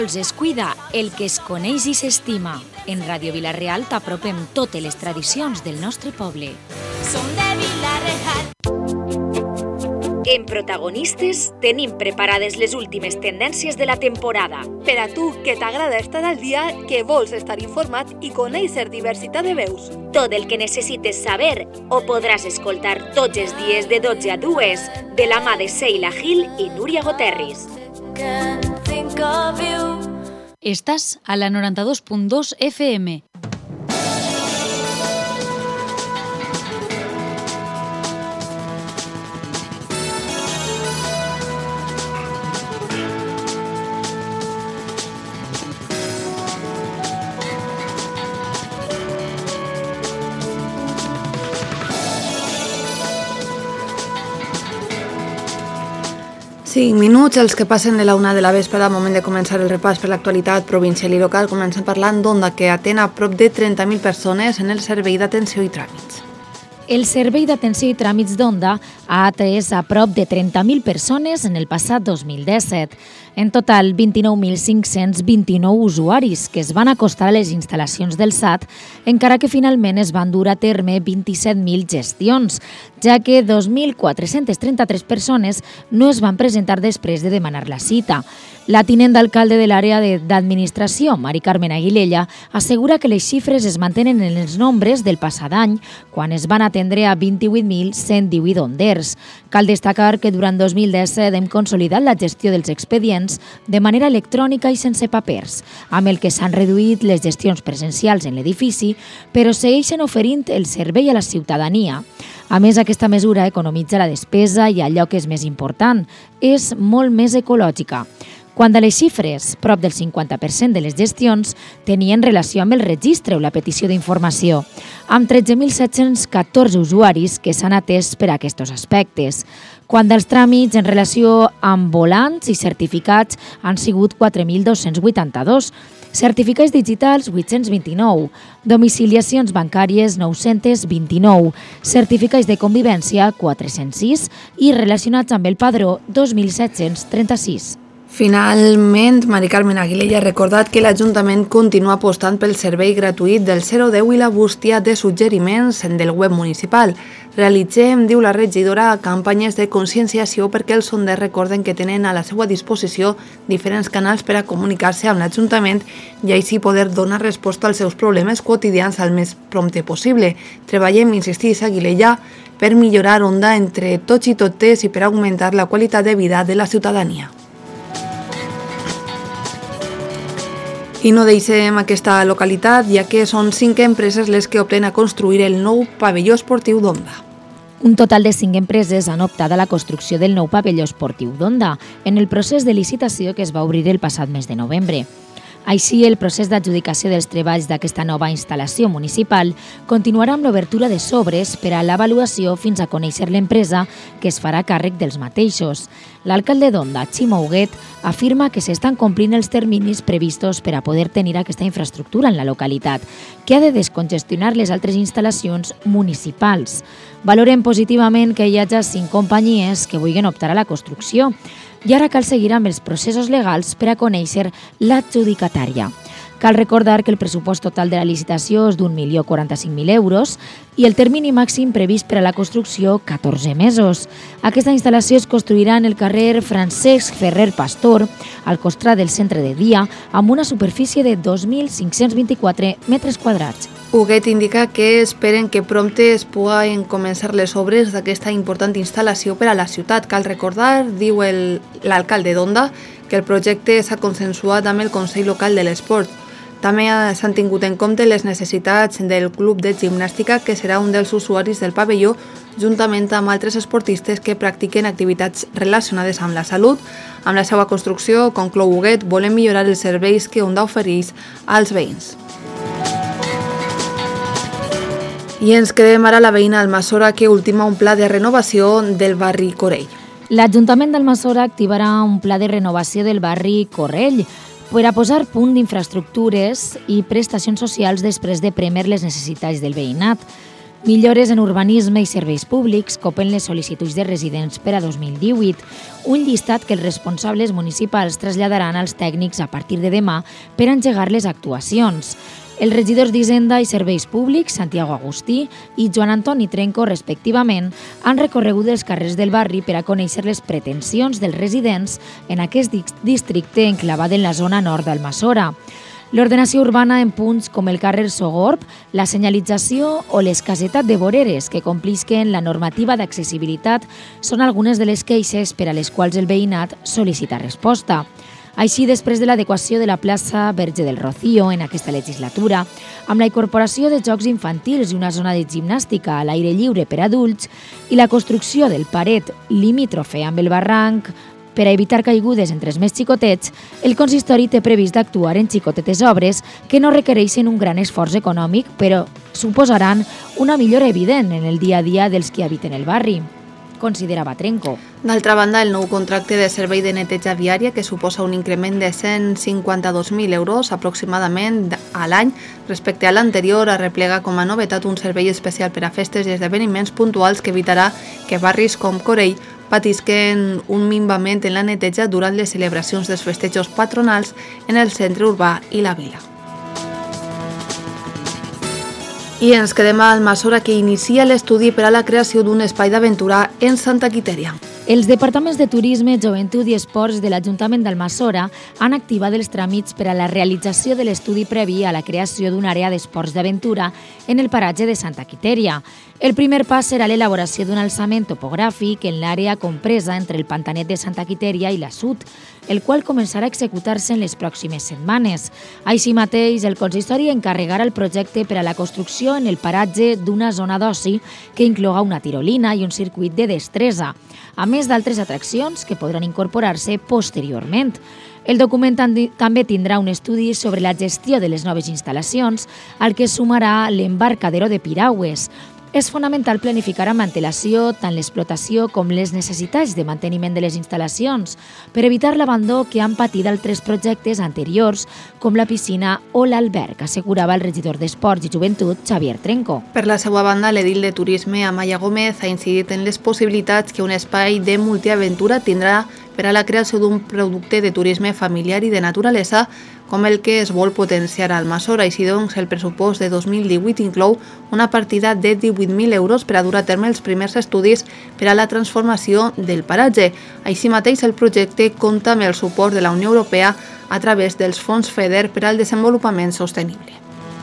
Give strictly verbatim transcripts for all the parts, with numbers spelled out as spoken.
Es cuida el que es coneix i s'estima. En Ràdio Vila-real t'apropem totes les tradicions del nostre poble. Som de Vila-real. En Protagonistes tenim preparades les últimes tendències de la temporada. Per a tu, que t'agrada estar al dia, que vols estar informat i conèixer diversitat de veus. Tot el que necessites saber ho podràs escoltar tots els dies de dotze a dues de la mà de Seila Gil i Núria Goterris. Estàs a la noranta-dos punt dos F M. Cinc minuts, els que passen de la una de la vespre, al moment de començar el repàs per l'actualitat provincial i local. Comencem parlant d'Onda, que atén a prop de trenta mil persones en el servei d'atenció i tràmits. El Servei d'Atenció i Tràmits d'Onda ha atès a prop de trenta mil persones en el passat dos mil disset. En total, vint-i-nou mil cinc-cents vint-i-nou usuaris que es van acostar a les instal·lacions del S A T, encara que finalment es van dur a terme vint-i-set mil gestions, ja que dos mil quatre-cents trenta-tres persones no es van presentar després de demanar la cita. La tinent d'alcalde de l'àrea d'administració, Mari Carmen Aguilella, assegura que les xifres es mantenen en els nombres del passat any, quan es van atendre a vint-i-vuit mil cent divuit onders. Cal destacar que durant dos mil disset hem consolidat la gestió dels expedients de manera electrònica i sense papers, amb el que s'han reduït les gestions presencials en l'edifici, però segueixen oferint el servei a la ciutadania. A més, aquesta mesura economitza la despesa i allò que és més important, és molt més ecològica. Quant a les xifres, prop del cinquanta per cent de les gestions tenien relació amb el registre o la petició d'informació, amb tretze mil set-cents catorze usuaris que s'han atès per a aquests aspectes. Quant als tràmits en relació amb volants i certificats han sigut quatre mil dos-cents vuitanta-dos, certificats digitals vuit-cents vint-i-nou, domiciliacions bancàries nou-cents vint-i-nou, certificats de convivència quatre-cents sis i relacionats amb el padró dos mil set-cents trenta-sis. Finalment, Mari Carmen Aguilella ha recordat que l'Ajuntament continua apostant pel servei gratuït del zero deu i la bústia de suggeriments del web municipal. Realitzem, diu la regidora, campanyes de conscienciació perquè els sonders recorden que tenen a la seva disposició diferents canals per a comunicar-se amb l'Ajuntament i així poder donar resposta als seus problemes quotidians al més prompte possible. Treballem, insistís Aguilella, per millorar Onda entre tots i totes i per augmentar la qualitat de vida de la ciutadania. I no deixem aquesta localitat, ja que són cinc empreses les que opten a construir el nou pavelló esportiu d'Onda. Un total de cinc empreses han optat a la construcció del nou pavelló esportiu d'Onda en el procés de licitació que es va obrir el passat mes de novembre. Així, el procés d'adjudicació dels treballs d'aquesta nova instal·lació municipal continuarà amb l'obertura de sobres per a l'avaluació fins a conèixer l'empresa que es farà càrrec dels mateixos. L'alcalde d'Onda, Ximo Huguet, afirma que s'estan complint els terminis previstos per a poder tenir aquesta infraestructura en la localitat, que ha de descongestionar les altres instal·lacions municipals. Valorem positivament que hi hagi cinc companyies que vulguin optar a la construcció, i ara cal seguir amb els processos legals per a conèixer l'adjudicatària. Cal recordar que el pressupost total de la licitació és d'un milió quaranta-cinc mil euros i el termini màxim previst per a la construcció, catorze mesos. Aquesta instal·lació es construirà en el carrer Francesc Ferrer Pastor, al costat del centre de dia, amb una superfície de dos mil cinc-cents vint-i-quatre metres quadrats. Huguet indica que esperen que prompte es puguen començar les obres d'aquesta important instal·lació per a la ciutat. Cal recordar, diu el, l'alcalde d'Onda, que el projecte s'ha consensuat amb el Consell Local de l'Esport. També s'han tingut en compte les necessitats del club de gimnàstica, que serà un dels usuaris del pavelló, juntament amb altres esportistes que practiquen activitats relacionades amb la salut. Amb la seva construcció, conclou Huguet, volem millorar els serveis que Onda ofereix als veïns. I ens quedem ara a la veïna Almassora, que ultima un pla de renovació del barri Corell. L'Ajuntament d'Almassora activarà un pla de renovació del barri Corell per a posar punt d'infraestructures i prestacions socials després de prémer les necessitats del veïnat. Millores en urbanisme i serveis públics copen les sol·licituds de residents per a dos mil divuit, un llistat que els responsables municipals traslladaran als tècnics a partir de demà per engegar les actuacions. Els regidors d'Hisenda i Serveis Públics, Santiago Agustí i Joan Antoni Trenco, respectivament, han recorregut els carrers del barri per a conèixer les pretensions dels residents en aquest districte enclavat en la zona nord d'Almassora. L'ordenació urbana en punts com el carrer Sogorb, la senyalització o l'escassetat de voreres que complisquen la normativa d'accessibilitat són algunes de les queixes per a les quals el veïnat sol·licita resposta. Així, després de l'adequació de la plaça Verge del Rocío en aquesta legislatura, amb la incorporació de jocs infantils i una zona de gimnàstica a l'aire lliure per a adults i la construcció del paret limítrofe amb el barranc per a evitar caigudes entre els més xicotets, el consistori té previst d'actuar en xicotetes obres que no requereixen un gran esforç econòmic, però suposaran una millora evident en el dia a dia dels que habiten el barri, considerava Trenco. D'altra banda, el nou contracte de servei de neteja viària, que suposa un increment de cent cinquanta-dos mil euros aproximadament a l'any respecte a l'anterior, arreplega com a novetat un servei especial per a festes i esdeveniments puntuals que evitarà que barris com Corell patisquen un minvament en la neteja durant les celebracions dels festejos patronals en el centre urbà i la vila. I ens quedem a Almassora, que inicia l'estudi per a la creació d'un espai d'aventura en Santa Quitèria. Els departaments de Turisme, Joventut i Esports de l'Ajuntament d'Almassora han activat els tràmits per a la realització de l'estudi previ a la creació d'una àrea d'esports d'aventura en el paratge de Santa Quitèria. El primer pas serà l'elaboració d'un alçament topogràfic en l'àrea compresa entre el Pantanet de Santa Quitèria i la Sud, el qual començarà a executar-se en les pròximes setmanes. Així mateix, el consistori encarregarà el projecte per a la construcció en el paratge d'una zona d'oci que incloga una tirolina i un circuit de destresa, a més d'altres atraccions que podran incorporar-se posteriorment. El document també tindrà un estudi sobre la gestió de les noves instal·lacions, al que sumarà l'embarcadero de piragües. És fonamental planificar amb antelació tant l'explotació com les necessitats de manteniment de les instal·lacions per evitar l'abandó que han patit altres projectes anteriors com la piscina o l'alberg, assegurava el regidor d'Esports i Joventut, Xavier Trenco. Per la seva banda, l'edil de Turisme, Amaya Gómez, ha incidit en les possibilitats que un espai de multiaventura tindrà per a la creació d'un producte de turisme familiar i de naturalesa com el que es vol potenciar a Almassora. Així doncs, el pressupost de dos mil divuit inclou una partida de divuit mil euros per a dur a terme els primers estudis per a la transformació del paratge. Així mateix, el projecte compta amb el suport de la Unió Europea a través dels fons FEDER per al desenvolupament sostenible.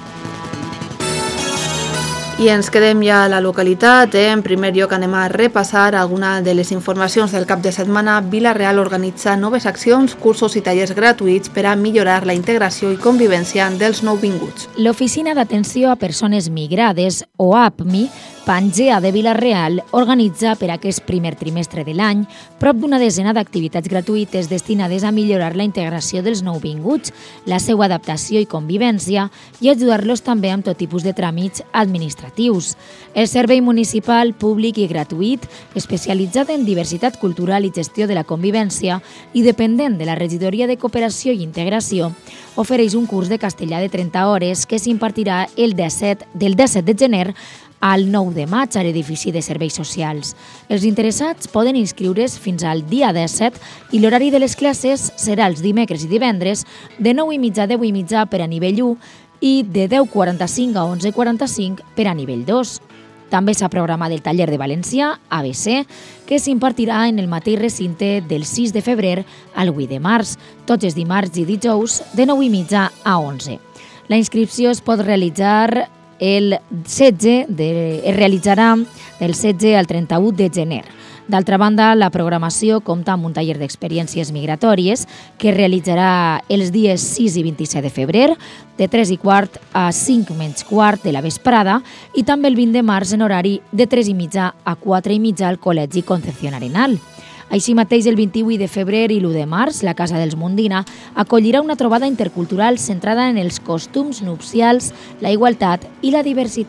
I ens quedem ja a la localitat. En primer lloc anem a repassar alguna de les informacions del cap de setmana. Vila-real organitza noves accions, cursos i tallers gratuïts per a millorar la integració i convivència dels nouvinguts. L'Oficina d'Atenció a Persones Migrades, o A P M I, Pangea de Vila-real, organitza per aquest primer trimestre de l'any prop d'una desena d'activitats gratuïtes destinades a millorar la integració dels nouvinguts, la seva adaptació i convivència i ajudar-los també amb tot tipus de tràmits administratius. El servei municipal, públic i gratuït, especialitzat en diversitat cultural i gestió de la convivència i dependent de la Regidoria de Cooperació i Integració, ofereix un curs de castellà de trenta hores que s'impartirà el disset, del disset de gener al nou de maig a l'edifici de serveis socials. Els interessats poden inscriure's fins al dia disset i l'horari de les classes serà els dimecres i divendres de nou i mitja a deu i mitja per a nivell u i de deu quaranta-cinc a onze quaranta-cinc per a nivell dos. També s'ha programat el taller de valencià A B C, que s'impartirà en el mateix recinte del sis de febrer al vuit de març, tots els dimarts i dijous de nou i mitja a onze. La inscripció es pot realitzar el setze de, es realitzarà del setze al trenta-u de gener. D'altra banda, la programació compta amb un taller d'experiències migratòries que es realitzarà els dies sis i vint-i-set de febrer, de tres i quart a cinc menys quart de la vesprada, i també el vint de març en horari de tres i mitja a quatre i mitja al Col·legi Concepción Arenal. Així mateix, el vint-i-vuit de febrer i l'u de març, la Casa dels Mundina acollirà una trobada intercultural centrada en els costums nupcials, la igualtat i la diversitat.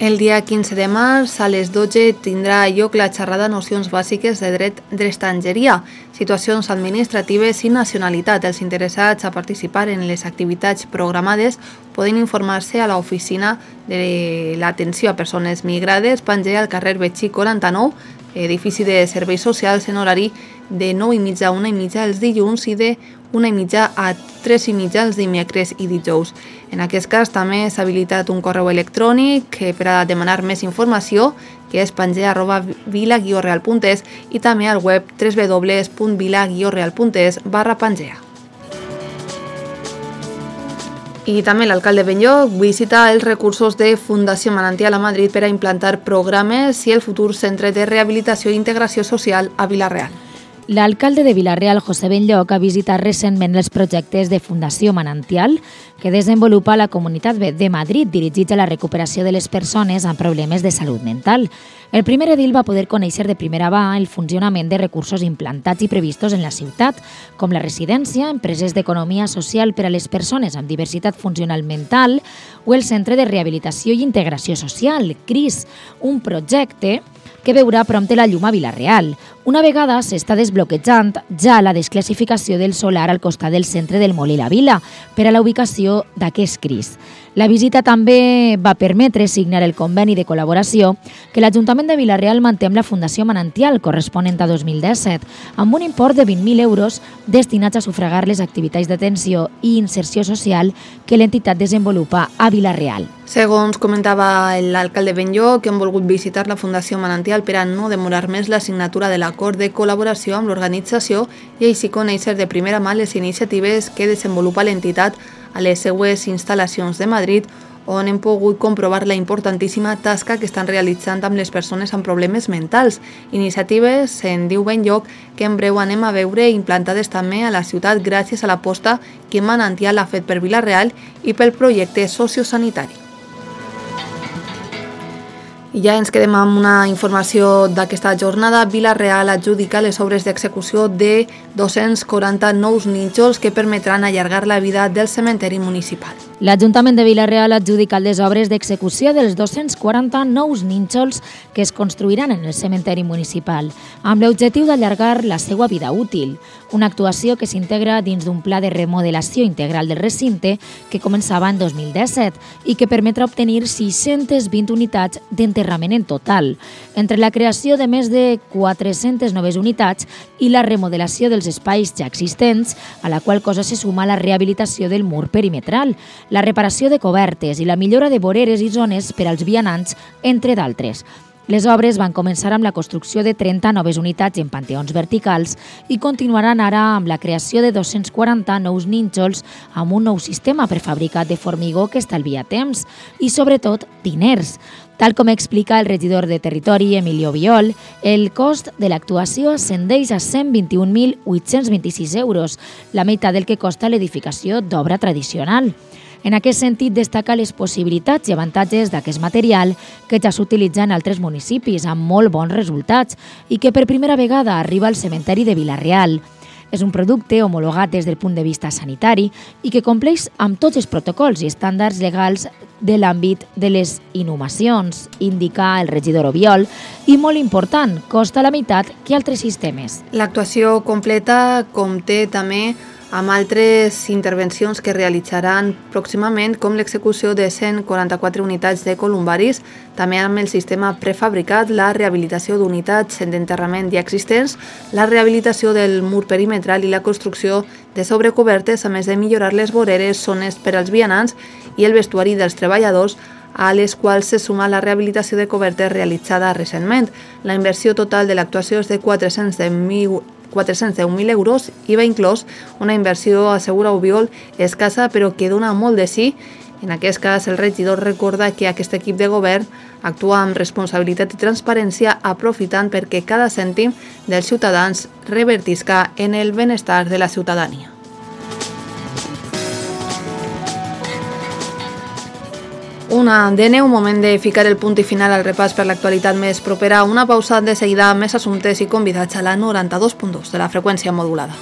El dia quinze de març, a les dotze, tindrà lloc la xerrada Nocions bàsiques de dret d'estrangeria, situacions administratives i nacionalitat. Els interessats a participar en les activitats programades poden informar-se a l'oficina de l'atenció a persones migrades, Pangea, al carrer Betxí quaranta-nou, edifici de serveis socials, en horari de nou i mitja a una i mitja els dilluns i de una i mitja a tres i mitja els dimecres i dijous. En aquest cas també s'ha habilitat un correu electrònic per a demanar més informació, que és pangea arroba vila guió real punt es, i també al web w w w punt vila guió real punt es barra pangea. I també l'alcalde Benlloc visita els recursos de Fundació Manantial a Madrid per a implantar programes i el futur centre de rehabilitació i integració social a Vila-real. L'alcalde de Vila-real, José Benlloc, ha visitat recentment els projectes de Fundació Manantial que desenvolupa la Comunitat de Madrid dirigits a la recuperació de les persones amb problemes de salut mental. El primer edil va poder conèixer de primera mà el funcionament de recursos implantats i previstos en la ciutat, com la residència, empreses d'economia social per a les persones amb diversitat funcional mental o el Centre de Rehabilitació i Integració Social, C R I S, un projecte que veurà prompte la llum a Vila-real. Una vegada s'està desbloquejant ja la desclassificació del solar al costat del centre del Molí la Vila per a la ubicació d'aquest C R I S. La visita també va permetre signar el conveni de col·laboració que l'Ajuntament de Vila-real manté amb la Fundació Manantial corresponent a dos mil disset, amb un import de vint mil euros destinats a sufragar les activitats d'atenció i inserció social que l'entitat desenvolupa a Vila-real. Segons comentava l'alcalde Benlloc, que han volgut visitar la Fundació Manantial per a no demorar més la signatura de l'acord de col·laboració amb l'organització i així conèixer de primera mà les iniciatives que desenvolupa l'entitat a les seues instal·lacions de Madrid, on hem pogut comprovar la importantíssima tasca que estan realitzant amb les persones amb problemes mentals. Iniciatives, se'n diu Benlloc, que en breu anem a veure implantades també a la ciutat gràcies a l'aposta que Manantial ha fet per Vila-real i pel projecte sociosanitari. I ja ens quedem amb una informació d'aquesta jornada. Vila-real adjudica les obres d'execució de dos-cents quaranta nous nínxols que permetran allargar la vida del cementeri municipal. L'Ajuntament de Vila-real ha adjudicat les obres d'execució dels dos-cents quaranta nous nínxols que es construiran en el cementeri municipal, amb l'objectiu d'allargar la seva vida útil, una actuació que s'integra dins d'un pla de remodelació integral del recinte que començava en dos mil disset i que permetrà obtenir sis-centes vint unitats d'enterrament en total, entre la creació de més de quatre-centes noves unitats i la remodelació dels espais ja existents, a la qual cosa se suma la rehabilitació del mur perimetral, la reparació de cobertes i la millora de voreres i zones per als vianants, entre d'altres. Les obres van començar amb la construcció de trenta noves unitats en panteons verticals i continuaran ara amb la creació de dos-cents quaranta nous nínxols amb un nou sistema prefabricat de formigó que estalvia temps i, sobretot, diners. Tal com explica el regidor de Territori, Emilio Viol, el cost de l'actuació ascendeix a cent vint-i-un mil vuit-cents vint-i-sis euros, la meitat del que costa l'edificació d'obra tradicional. En aquest sentit, destaca les possibilitats i avantatges d'aquest material que ja s'utilitza en altres municipis amb molt bons resultats i que per primera vegada arriba al cementeri de Vila-real. És un producte homologat des del punt de vista sanitari i que compleix amb tots els protocols i estàndards legals de l'àmbit de les inhumacions, indica el regidor Obiol, i molt important, costa la meitat que altres sistemes. L'actuació completa compta també amb altres intervencions que realitzaran pròximament, com l'execució de cent quaranta-quatre unitats de columbaris, també amb el sistema prefabricat, la rehabilitació d'unitats d'enterrament ja existents, la rehabilitació del mur perimetral i la construcció de sobrecobertes, a més de millorar les voreres, zones per als vianants i el vestuari dels treballadors, a les quals se suma la rehabilitació de cobertes realitzada recentment. La inversió total de l'actuació és de quatre-cents deu mil euros, I V A inclòs, una inversió, assegura Obiol, escassa però que dona molt de sí. En aquest cas, el regidor recorda que aquest equip de govern actua amb responsabilitat i transparència, aprofitant perquè cada cèntim dels ciutadans revertisca en el benestar de la ciutadania. Una de neu, moment de ficar el punt i final al repàs per l'actualitat més propera. Una pausa, de seguida més assumptes i convidats a la noranta-dos punt dos de la freqüència modulada.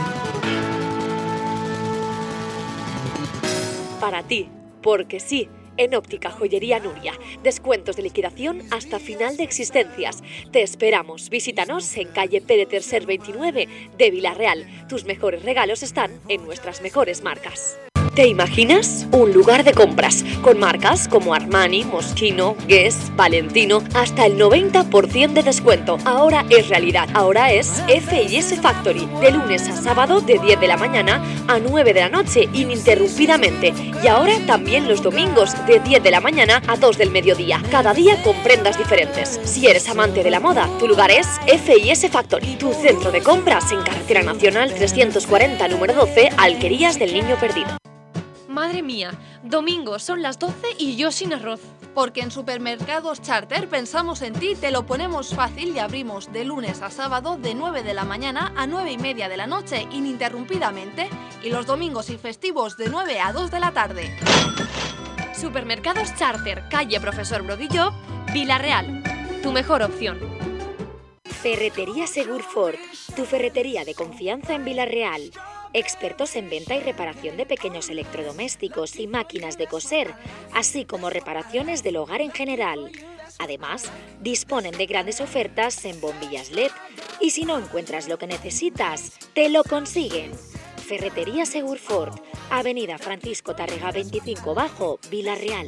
Para ti, porque sí, En Óptica Joyería Nuria, descuentos de liquidación hasta final de existencias. Te esperamos. Visítanos en calle Pere Tercer veintinueve de Villarreal. Tus mejores regalos están en nuestras mejores marcas. ¿Te imaginas? Un lugar de compras con marcas como Armani, Moschino, Guess, Valentino, hasta el noventa por ciento de descuento. Ahora es realidad. Ahora es F y S Factory, de lunes a sábado de diez de la mañana a nueve de la noche, ininterrumpidamente. Y ahora también los domingos de diez de la mañana a dos del mediodía. Cada día con prendas diferentes. Si eres amante de la moda, tu lugar es F y S Factory, tu centro de compras en Carretera Nacional trescientos cuarenta, número doce, Alquerías del Niño Perdido. Madre mía, domingo son las doce y yo sin arroz. Porque en Supermercados Charter pensamos en ti, te lo ponemos fácil y abrimos de lunes a sábado de nueve de la mañana a nueve y media de la noche ininterrumpidamente y los domingos y festivos de nueve a dos de la tarde. Supermercados Charter, calle Profesor Brodillo, Villarreal. Tu mejor opción. Ferretería Segur Ford, tu ferretería de confianza en Villarreal. Expertos en venta y reparación de pequeños electrodomésticos y máquinas de coser, así como reparaciones del hogar en general. Además, disponen de grandes ofertas en bombillas L E D y si no encuentras lo que necesitas, te lo consiguen. Ferretería Segur Ford, Avenida Francisco Tárrega veinticinco Bajo, Villarreal.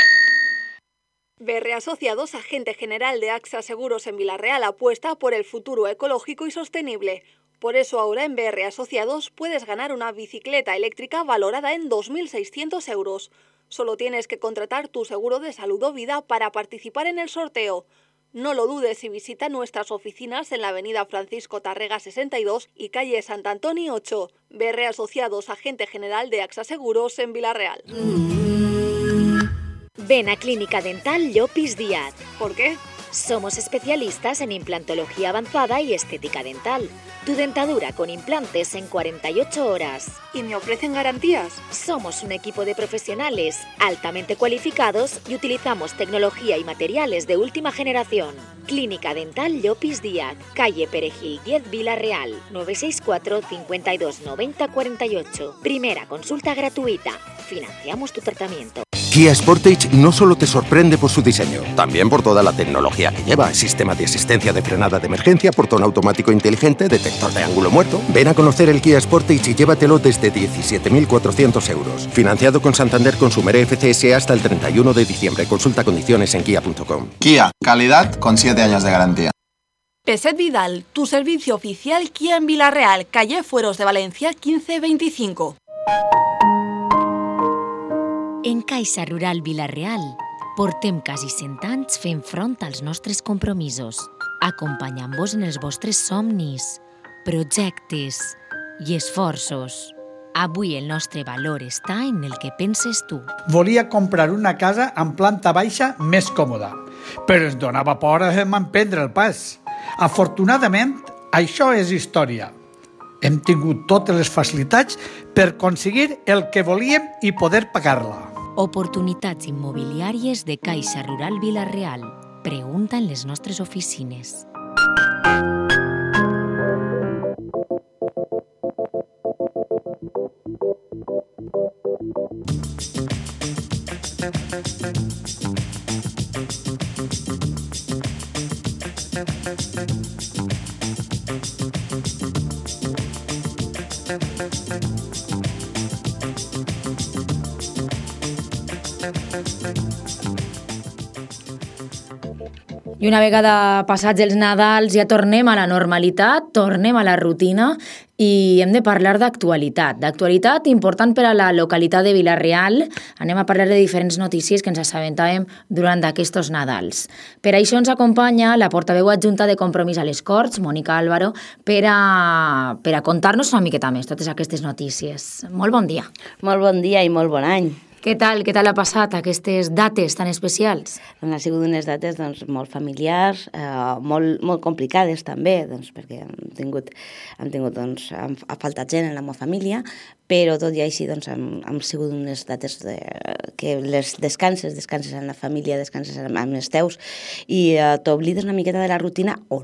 B R Asociados, agente general de AXA Seguros en Villarreal, apuesta por el futuro ecológico y sostenible. Por eso ahora en B R Asociados puedes ganar una bicicleta eléctrica valorada en dos mil seiscientos euros. Solo tienes que contratar tu seguro de salud o vida para participar en el sorteo. No lo dudes y visita nuestras oficinas en la avenida Francisco Tárrega sesenta y dos y calle Sant Antoni ocho. B R Asociados, agente general de AXA Seguros en Villarreal. Ven a Clínica Dental Llopis Díaz. ¿Por qué? Somos especialistas en implantología avanzada y estética dental. Tu dentadura con implantes en cuarenta y ocho horas. ¿Y me ofrecen garantías? Somos un equipo de profesionales altamente cualificados y utilizamos tecnología y materiales de última generación. Clínica Dental Llopis Díaz, calle Perejil diez, Villarreal, nueve seis cuatro, cinco dos, nueve cero cuatro ocho. Primera consulta gratuita. Financiamos tu tratamiento. Kia Sportage no solo te sorprende por su diseño, también por toda la tecnología que lleva. Sistema de asistencia de frenada de emergencia, portón automático inteligente, detector de ángulo muerto. Ven a conocer el Kia Sportage y llévatelo desde diecisiete mil cuatrocientos euros. Financiado con Santander Consumer F C S hasta el treinta y uno de diciembre. Consulta condiciones en kia punto com. Kia, calidad con siete años de garantía. Peset Vidal, tu servicio oficial Kia en Villarreal, calle Fueros de Valencia quince veinticinco. En Caixa Rural Villarreal portem quasi cent anys fent front als nostres compromisos, acompanyant-vos en els vostres somnis, projectes i esforços. Avui el nostre valor està en el que penses tu. Volia comprar una casa amb planta baixa més còmoda, però ens donava por emprendre el pas. Afortunadament, això és història. Hem tingut totes les facilitats per aconseguir el que volíem i poder pagar-la. Oportunitats immobiliàries de Caixa Rural Villarreal. Pregunta en les nostres oficines. I una vegada passats els Nadals ja tornem a la normalitat, tornem a la rutina i hem de parlar d'actualitat. D'actualitat important per a la localitat de Villarreal. Anem a parlar de diferents notícies que ens assabentàvem durant aquests Nadals. Per això ens acompanya la portaveu adjunta de Compromís a les Corts, Mònica Álvaro, per a, per a contar-nos una miqueta més totes aquestes notícies. Molt bon dia. Molt bon dia i molt bon any. Què tal? Què tal ha passat aquestes dates tan especials? Doncs han sigut unes dates doncs, molt familiars, eh, molt, molt complicades també, doncs, perquè hem tingut, hem tingut doncs, hem, ha faltat gent en la meva família, però tot i així doncs, han, han sigut unes dates de, que les descanses, descanses en la família, descanses amb, amb els teus, i eh, t'oblides una miqueta de la rutina o no,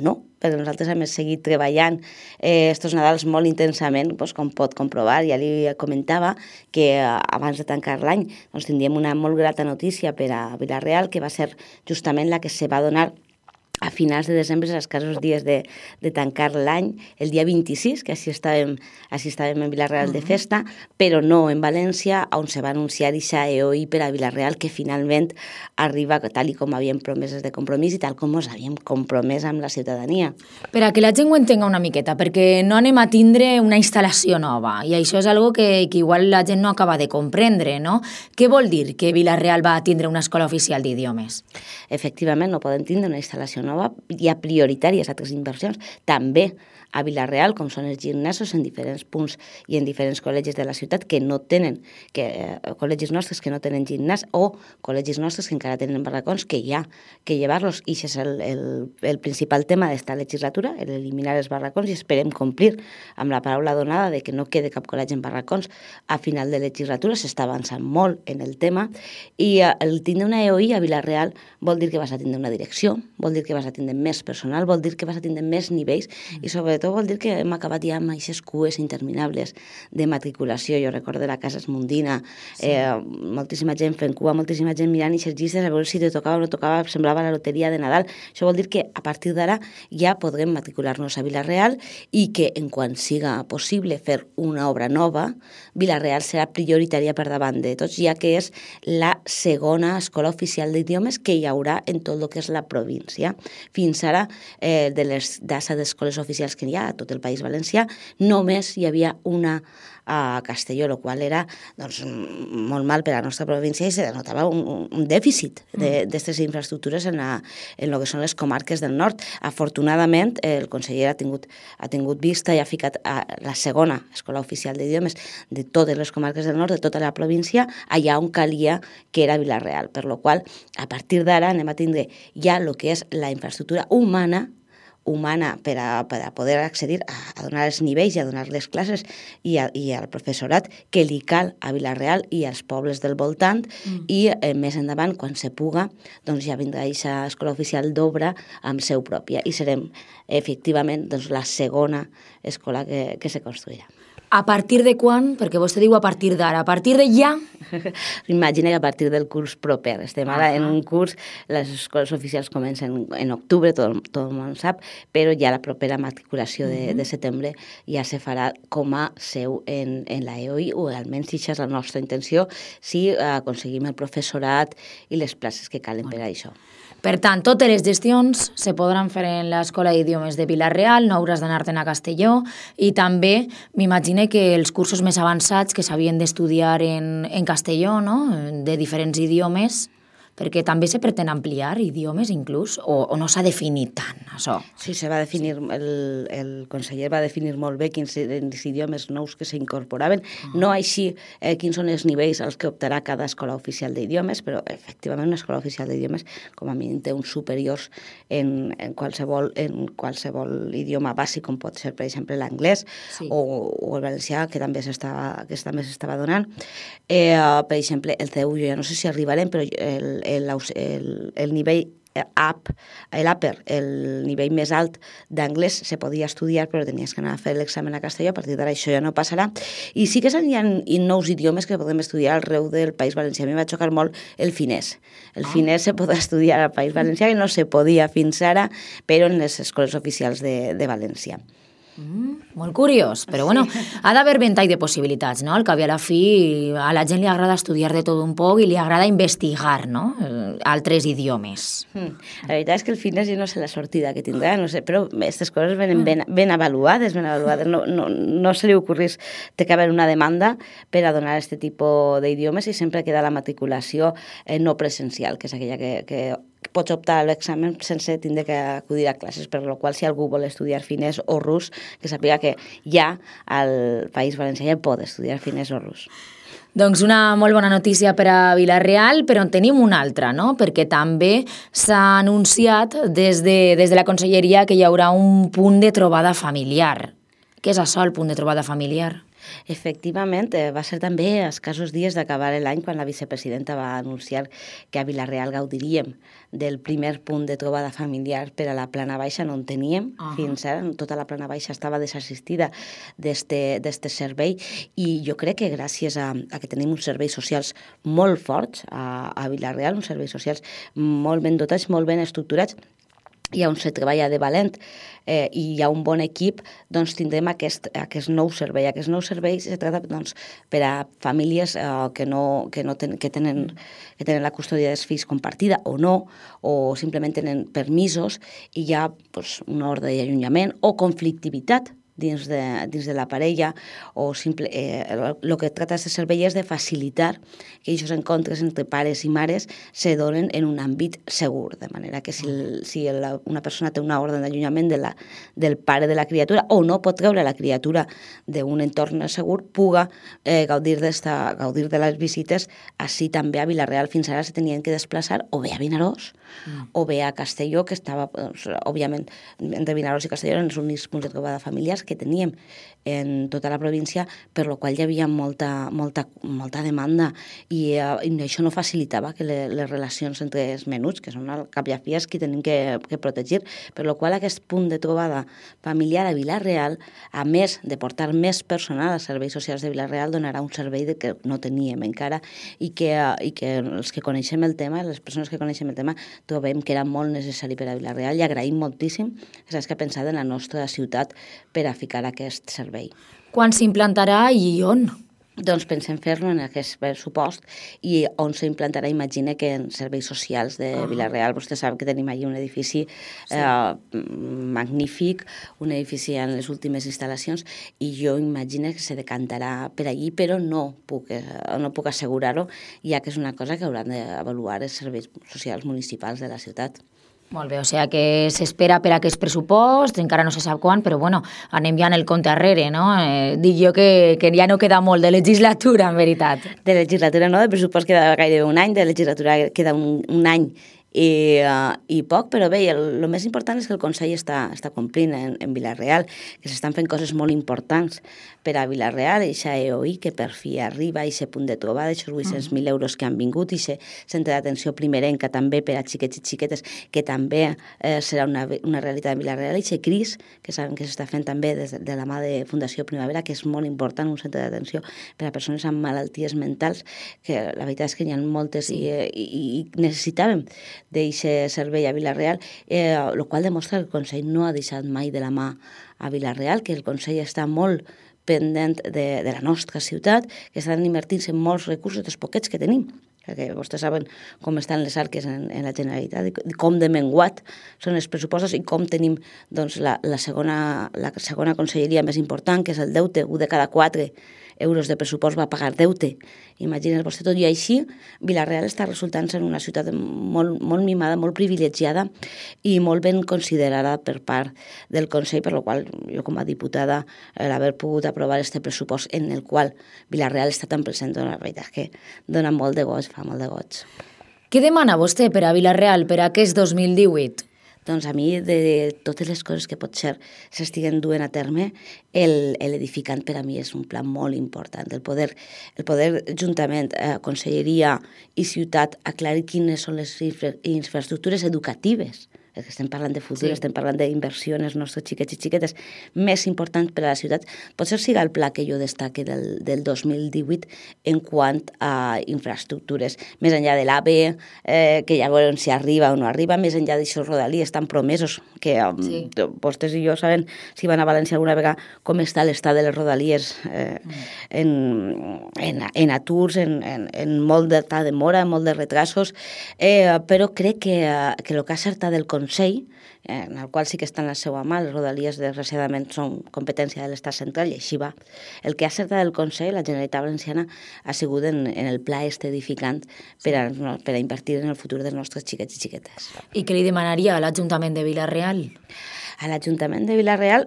perquè nosaltres hem seguit treballant eh, estos Nadals molt intensament, doncs, com pot comprovar, ja li comentava que eh, abans de tancar l'any doncs, tindríem una molt grata notícia per a Vila-real, que va ser justament la que se va donar a finals de desembre, a escassos dies de, de tancar l'any, el dia vint-i-sis, que així estàvem, així estàvem en Vila-real de festa, però no en València, on se va anunciar aquesta E O I per a Vila-real, que finalment arriba tal i com havíem promeses de compromís i tal com ens havíem compromès amb la ciutadania. Per a que la gent ho entenga una miqueta, perquè no anem a tindre una instal·lació nova, i això és algo que, que igual la gent no acaba de comprendre, no? Què vol dir que Vila-real va tindre una escola oficial d'idiomes? Efectivament, no podem tindre una instal·lació nova. Hi ha prioritàries altres inversions, també a Vila-real, com són els gimnasos en diferents punts i en diferents col·legis de la ciutat que no tenen, que, eh, col·legis nostres que no tenen gimnàs o col·legis nostres que encara tenen barracons, que hi ha que llevar-los. I això és el, el, el principal tema d'esta legislatura, eliminar els barracons, i esperem complir amb la paraula donada de que no quede cap col·legi en barracons. A final de legislatura s'està avançant molt en el tema, i eh, el tindre una E O I a Vila-real vol dir que vas a tindre una direcció, vol dir que vas a tindre més personal, vol dir que vas a tindre més nivells, mm. i sobretot vol dir que hem acabat ja amb aquestes cues interminables de matriculació. Jo recordo la Casa Esmundina, sí. eh, moltíssima gent fent cua, moltíssima gent mirant aquestes llistes a veure si te tocava o no tocava, semblava la loteria de Nadal. Això vol dir que a partir d'ara ja podrem matricular-nos a Vila-real, i que en quan siga possible fer una obra nova, Vila-real serà prioritària per davant de tots, ja que és la segona escola oficial d'idiomes que hi haurà en tot el que és la província. Fins ara, eh, de les dades d'escoles oficials que hi ha a tot el País Valencià, només hi havia una a Castelló, el qual era doncs, molt mal per a la nostra província, i se denotava un, un dèficit d'aquestes infraestructures en, la, en lo que són les comarques del nord. Afortunadament, el conseller ha tingut, ha tingut vista i ha ficat a la segona escola oficial d'idiomes de totes les comarques del nord, de tota la província, allà on calia, que era Vila-real, per lo qual, a partir d'ara anem a tindre ja el que és la infraestructura humana humana per a, per a poder accedir a, a donar els nivells i a donar les classes i, a, i al professorat que li cal a Vila-real i als pobles del voltant, mm. i eh, més endavant, quan se puga, doncs ja vindrà aquesta escola oficial d'obra amb seu pròpia, i serem efectivament doncs, la segona escola que, que se construirà. A partir de quan? Perquè vostè diu a partir d'ara. A partir de ja? Imagina que a partir del curs proper. Estem ara uh-huh. en un curs, les escoles oficials comencen en octubre, tot, tot el món sap, però ja la propera matriculació de, uh-huh. de setembre ja se farà com a seu en, en la E O I, o almenys si això és la nostra intenció, si aconseguim el professorat i les places que calen per a això. Per tant, totes les gestions se podran fer en l'Escola d'Idiomes de Vila-real, no hauràs d'anar-te'n a Castelló, i també m'imagino que els cursos més avançats que s'havien d'estudiar en, en Castelló, no?, de diferents idiomes, perquè també se pretén ampliar idiomes inclús, o, o no s'ha definit tant, això? Sí, se va definir, el, el conseller va definir molt bé quins eren els idiomes nous que s'incorporaven, uh-huh. no així eh, quins són els nivells als que optarà cada escola oficial d'idiomes, però efectivament una escola oficial d'idiomes com a mínim té uns superiors en, en, qualsevol, en qualsevol idioma bàsic, com pot ser, per exemple, l'anglès, sí. o, o el valencià, que també s'estava que també s'estava donant. Eh, per exemple, el C U, jo ja no sé si arribarem, però el El, el, el nivell up, l'upper, el nivell més alt d'anglès se podia estudiar, però tenies que anar a fer l'examen a Castelló. A partir d'ara això ja no passarà. I sí que hi ha nous idiomes que podem estudiar arreu del País Valencià. A mi va xocar molt el finès. El ah. finès se podrà estudiar al País Valencià, i no se podia fins ara, però en les escoles oficials de, de València. Mm, molt curiós, però bueno, sí. ha d'haver ventall de possibilitats, no? Al cap i a la fi, a la gent li agrada estudiar de tot un poc i li agrada investigar, no?, altres idiomes. Mm. La veritat és que el finès jo no sé la sortida que tindrà, no sé, però aquestes coses venen ben, ben avaluades, ben avaluades. No, no, no se li ocorrís, té que haver una demanda per a donar aquest tipus d'idiomes, i sempre queda la matriculació eh, no presencial, que és aquella que, que pots optar a l'examen sense tindre que acudir a classes, per la qual si algú vol estudiar finès o rus, que sàpiga que ja al País Valencià ja pot estudiar finès o rus. Doncs una molt bona notícia per a Vila-real, però en tenim una altra, no? Perquè també s'ha anunciat des de, des de la Conselleria que hi haurà un punt de trobada familiar. Què és això, el punt de trobada familiar? Efectivament, eh, va ser també a escassos dies d'acabar l'any quan la vicepresidenta va anunciar que a Vila-real gaudiríem del primer punt de trobada familiar per a la plana baixa, no en teníem uh -huh. fins ara, tota la plana baixa estava desassistida d'este servei i jo crec que gràcies a, a que tenim uns serveis socials molt forts a, a Vila-real, uns serveis socials molt ben dotats, molt ben estructurats, i on se treballa de valent eh, i hi ha un bon equip, doncs tindrem aquest, aquest nou servei. Aquest nou servei se tracta doncs, per a famílies eh, que, no, que, no ten, que, tenen, que tenen la custòdia dels fills compartida o no, o simplement tenen permisos i hi ha pues, una ordre d'allunyament o conflictivitat dins de, dins de la parella o simple, eh, el que tracta aquest servei és de facilitar que aquests encontres entre pares i mares se donen en un àmbit segur, de manera que si, el, si la, una persona té una ordre d'allunyament de la, del pare de la criatura o no pot treure la criatura d'un entorn segur, puga eh, gaudir, gaudir de les visites així també a Vila-real. Fins ara se tenien que desplaçar o bé a Vinaròs mm. o bé a Castelló, que estava, doncs, òbviament, entre Vinaròs i Castelló eren els únics punts de trobada familiars que teníem en tota la província, per la qual hi havia molta, molta, molta demanda i, uh, i això no facilitava que le, les relacions entre els menuts, que són al cap i a fi els que tenim que, que protegir, per la qual aquest punt de trobada familiar a Vila-real, a més de portar més personal als serveis socials de Vila-real, donarà un servei de que no teníem encara i que, uh, i que els que coneixem el tema, les persones que coneixem el tema, trobem que era molt necessari per a Vila-real i agraïm moltíssim que s'hagi pensat en la nostra ciutat per a ficar aquest servei. Quan s'implantarà i on? Doncs pensem fer-lo en aquest pressupost i on s'implantarà, imagina que en serveis socials de uh -huh. Vila-real, vostè sap que tenim allà un edifici sí. eh, magnífic, un edifici en les últimes instal·lacions i jo imagino que se decantarà per allí, però no puc, eh, no puc assegurar-ho, ja que és una cosa que hauran d'avaluar els serveis socials municipals de la ciutat. Molt bé, o sigui que s'espera per aquest pressupost, encara no se sap quan, però bueno, anem ja en el compte arrere, no? Eh, dic jo que, que ja no queda molt de legislatura, en veritat. De legislatura no, de pressupost queda gairebé un any, de legislatura queda un, un any i, uh, i poc, però bé, el, el més important és que el Consell està, està complint en, en Vila-real, que s'estan fent coses molt importants per a Vila-real, eixa E O I que per fi arriba, eixe punt de trobada, aquests vuit-cents mil euros que han vingut, eixe centre d'atenció primerenca també per a xiquets i xiquetes, que també eh, serà una, una realitat de Vila-real, eixe C R I S, que saben que s'està fent també des de, de la mà de Fundació Primavera, que és molt important, un centre d'atenció per a persones amb malalties mentals, que la veritat és que hi ha moltes i, i, i necessitàvem d'aquest servei a Vila-real, eh, el qual demostra que el Consell no ha deixat mai de la mà a Vila-real, que el Consell està molt pendent de, de la nostra ciutat, que estan invertint-se molts recursos dels poquets que tenim, perquè vostès saben com estan les arques en, en la Generalitat, i com de menguat són els pressupostos i com tenim doncs, la, la, segona, la segona conselleria més important, que és el deute, un de cada quatre euros de pressupost va pagar deute. Imagina't vostè tot i així, Vila-real està resultant ser una ciutat molt, molt mimada, molt privilegiada i molt ben considerada per part del Consell, per la qual jo com a diputada l'haver pogut aprovar este pressupost en el qual Vila-real està tan present, la veritat que dona molt de goig, fa molt de goig. Què demana vostè per a Vila-real per a aquest dos mil divuit? Doncs a mi, de totes les coses que potser s'estiguen duent a terme, l'edificant per a mi és un pla molt important. El poder, el poder juntament a Conselleria i Ciutat aclarir quines són les infraestructures educatives, perquè estem parlant de futur, sí. estem parlant d'inversió en els nostres xiquets i xiquetes més importants per a la ciutat, potser siga el pla que jo destaque del, del dos mil divuit en quant a infraestructures. Més enllà de l'A V E, eh, que ja veurem si arriba o no arriba, més enllà d'això rodalies estan promesos, que um, sí. vostès i jo saben, si van a València alguna vegada, com està l'estat de les rodalies eh, mm. en, en, en aturs, en, en, en molt de demora, en molt de retrasos, eh, però crec que, que el que ha acertat del Consell, en el qual sí que està en la seva mà, les rodalies desgraciadament són competència de l'Estat central i així va. El que ha acertat del Consell, la Generalitat Valenciana, ha sigut en, en el pla este edificant per a, per a invertir en el futur dels nostres xiquets i xiquetes. I què li demanaria a l'Ajuntament de Vila-real? A l'Ajuntament de Vila-real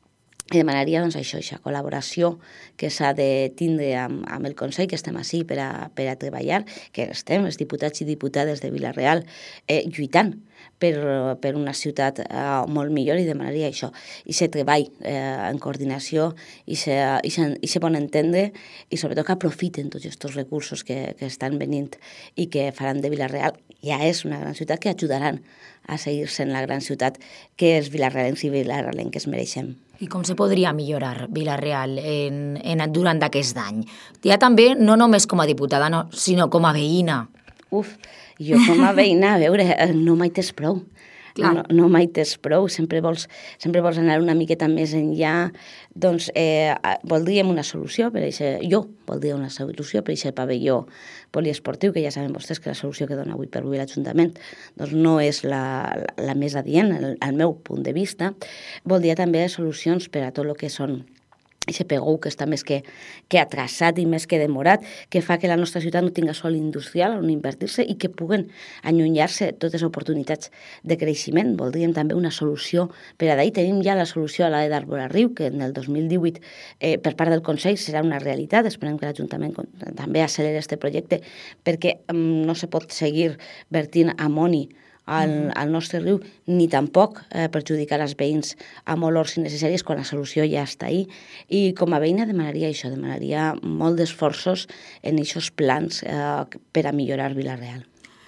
i demanaria doncs, això, aquesta col·laboració que s'ha de tindre amb, amb el Consell, que estem així per a, per a treballar, que estem els diputats i diputades de Vila-real eh, lluitant per, per una ciutat eh, molt millor, i demanaria això, i se treball eh, en coordinació, i se, i, se, i se bon entendre, i sobretot que aprofiten tots aquests recursos que, que estan venint i que faran de Vila-real, ja és una gran ciutat, que ajudaran a seguir sent la gran ciutat que els vilarrealencs i vilarrealenques mereixem. I com se podria millorar Vila-real en, en, durant aquest any? Ja també, no només com a diputada, no, sinó com a veïna. Uf, jo com a veïna, a veure, no mai tens prou. No, no mai tens prou, sempre vols, sempre vols anar una miqueta més enllà. Doncs eh, voldríem una solució per això, jo voldria una solució per aquest pavelló poliesportiu, que ja saben vostès que la solució que dona avui per avui l'Ajuntament doncs no és la, la, la més adient, al, al meu punt de vista. Voldria també solucions per a tot el que són aquest P G U que està més que, que atrasat i més que demorat, que fa que la nostra ciutat no tinga sol industrial on invertir-se i que puguen allunyar-se totes les oportunitats de creixement. Voldríem també una solució per a d'ahir. Tenim ja la solució a l'A E d'Arbora Riu, que en el dos mil divuit eh, per part del Consell serà una realitat. Esperem que l'Ajuntament també acceleri aquest projecte, perquè um, no se pot seguir vertint amoni al, al nostre riu, ni tampoc eh, perjudicar els veïns amb olors innecessaris quan la solució ja està ahí. I com a veïna demanaria això, demanaria molt d'esforços en aquests plans eh, per a millorar Vila-real.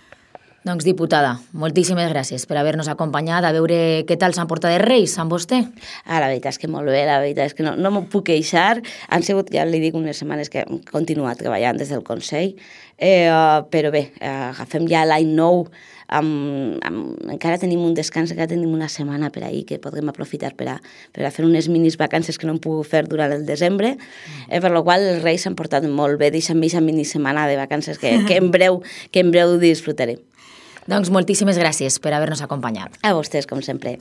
Doncs, diputada, moltíssimes gràcies per haver-nos acompanyat, a veure què tal s'han portat els Reis amb vostè. Ah, la veritat és que molt bé, la veritat és que no, no m'ho puc queixar. Han sigut, ja li dic, unes setmanes que hem continuat treballant des del Consell, eh, però bé, eh, agafem ja l'any nou. Amb, amb, encara tenim un descans, encara tenim una setmana per ahir que podrem aprofitar per a, per a fer unes minis vacances que no hem pogut fer durant el desembre, eh, per la qual els Reis s'han portat molt bé. Deixa'm aquesta mini setmana de vacances que, que, en breu, que en breu disfrutaré. Doncs moltíssimes gràcies per haver-nos acompanyat. A vostès, com sempre.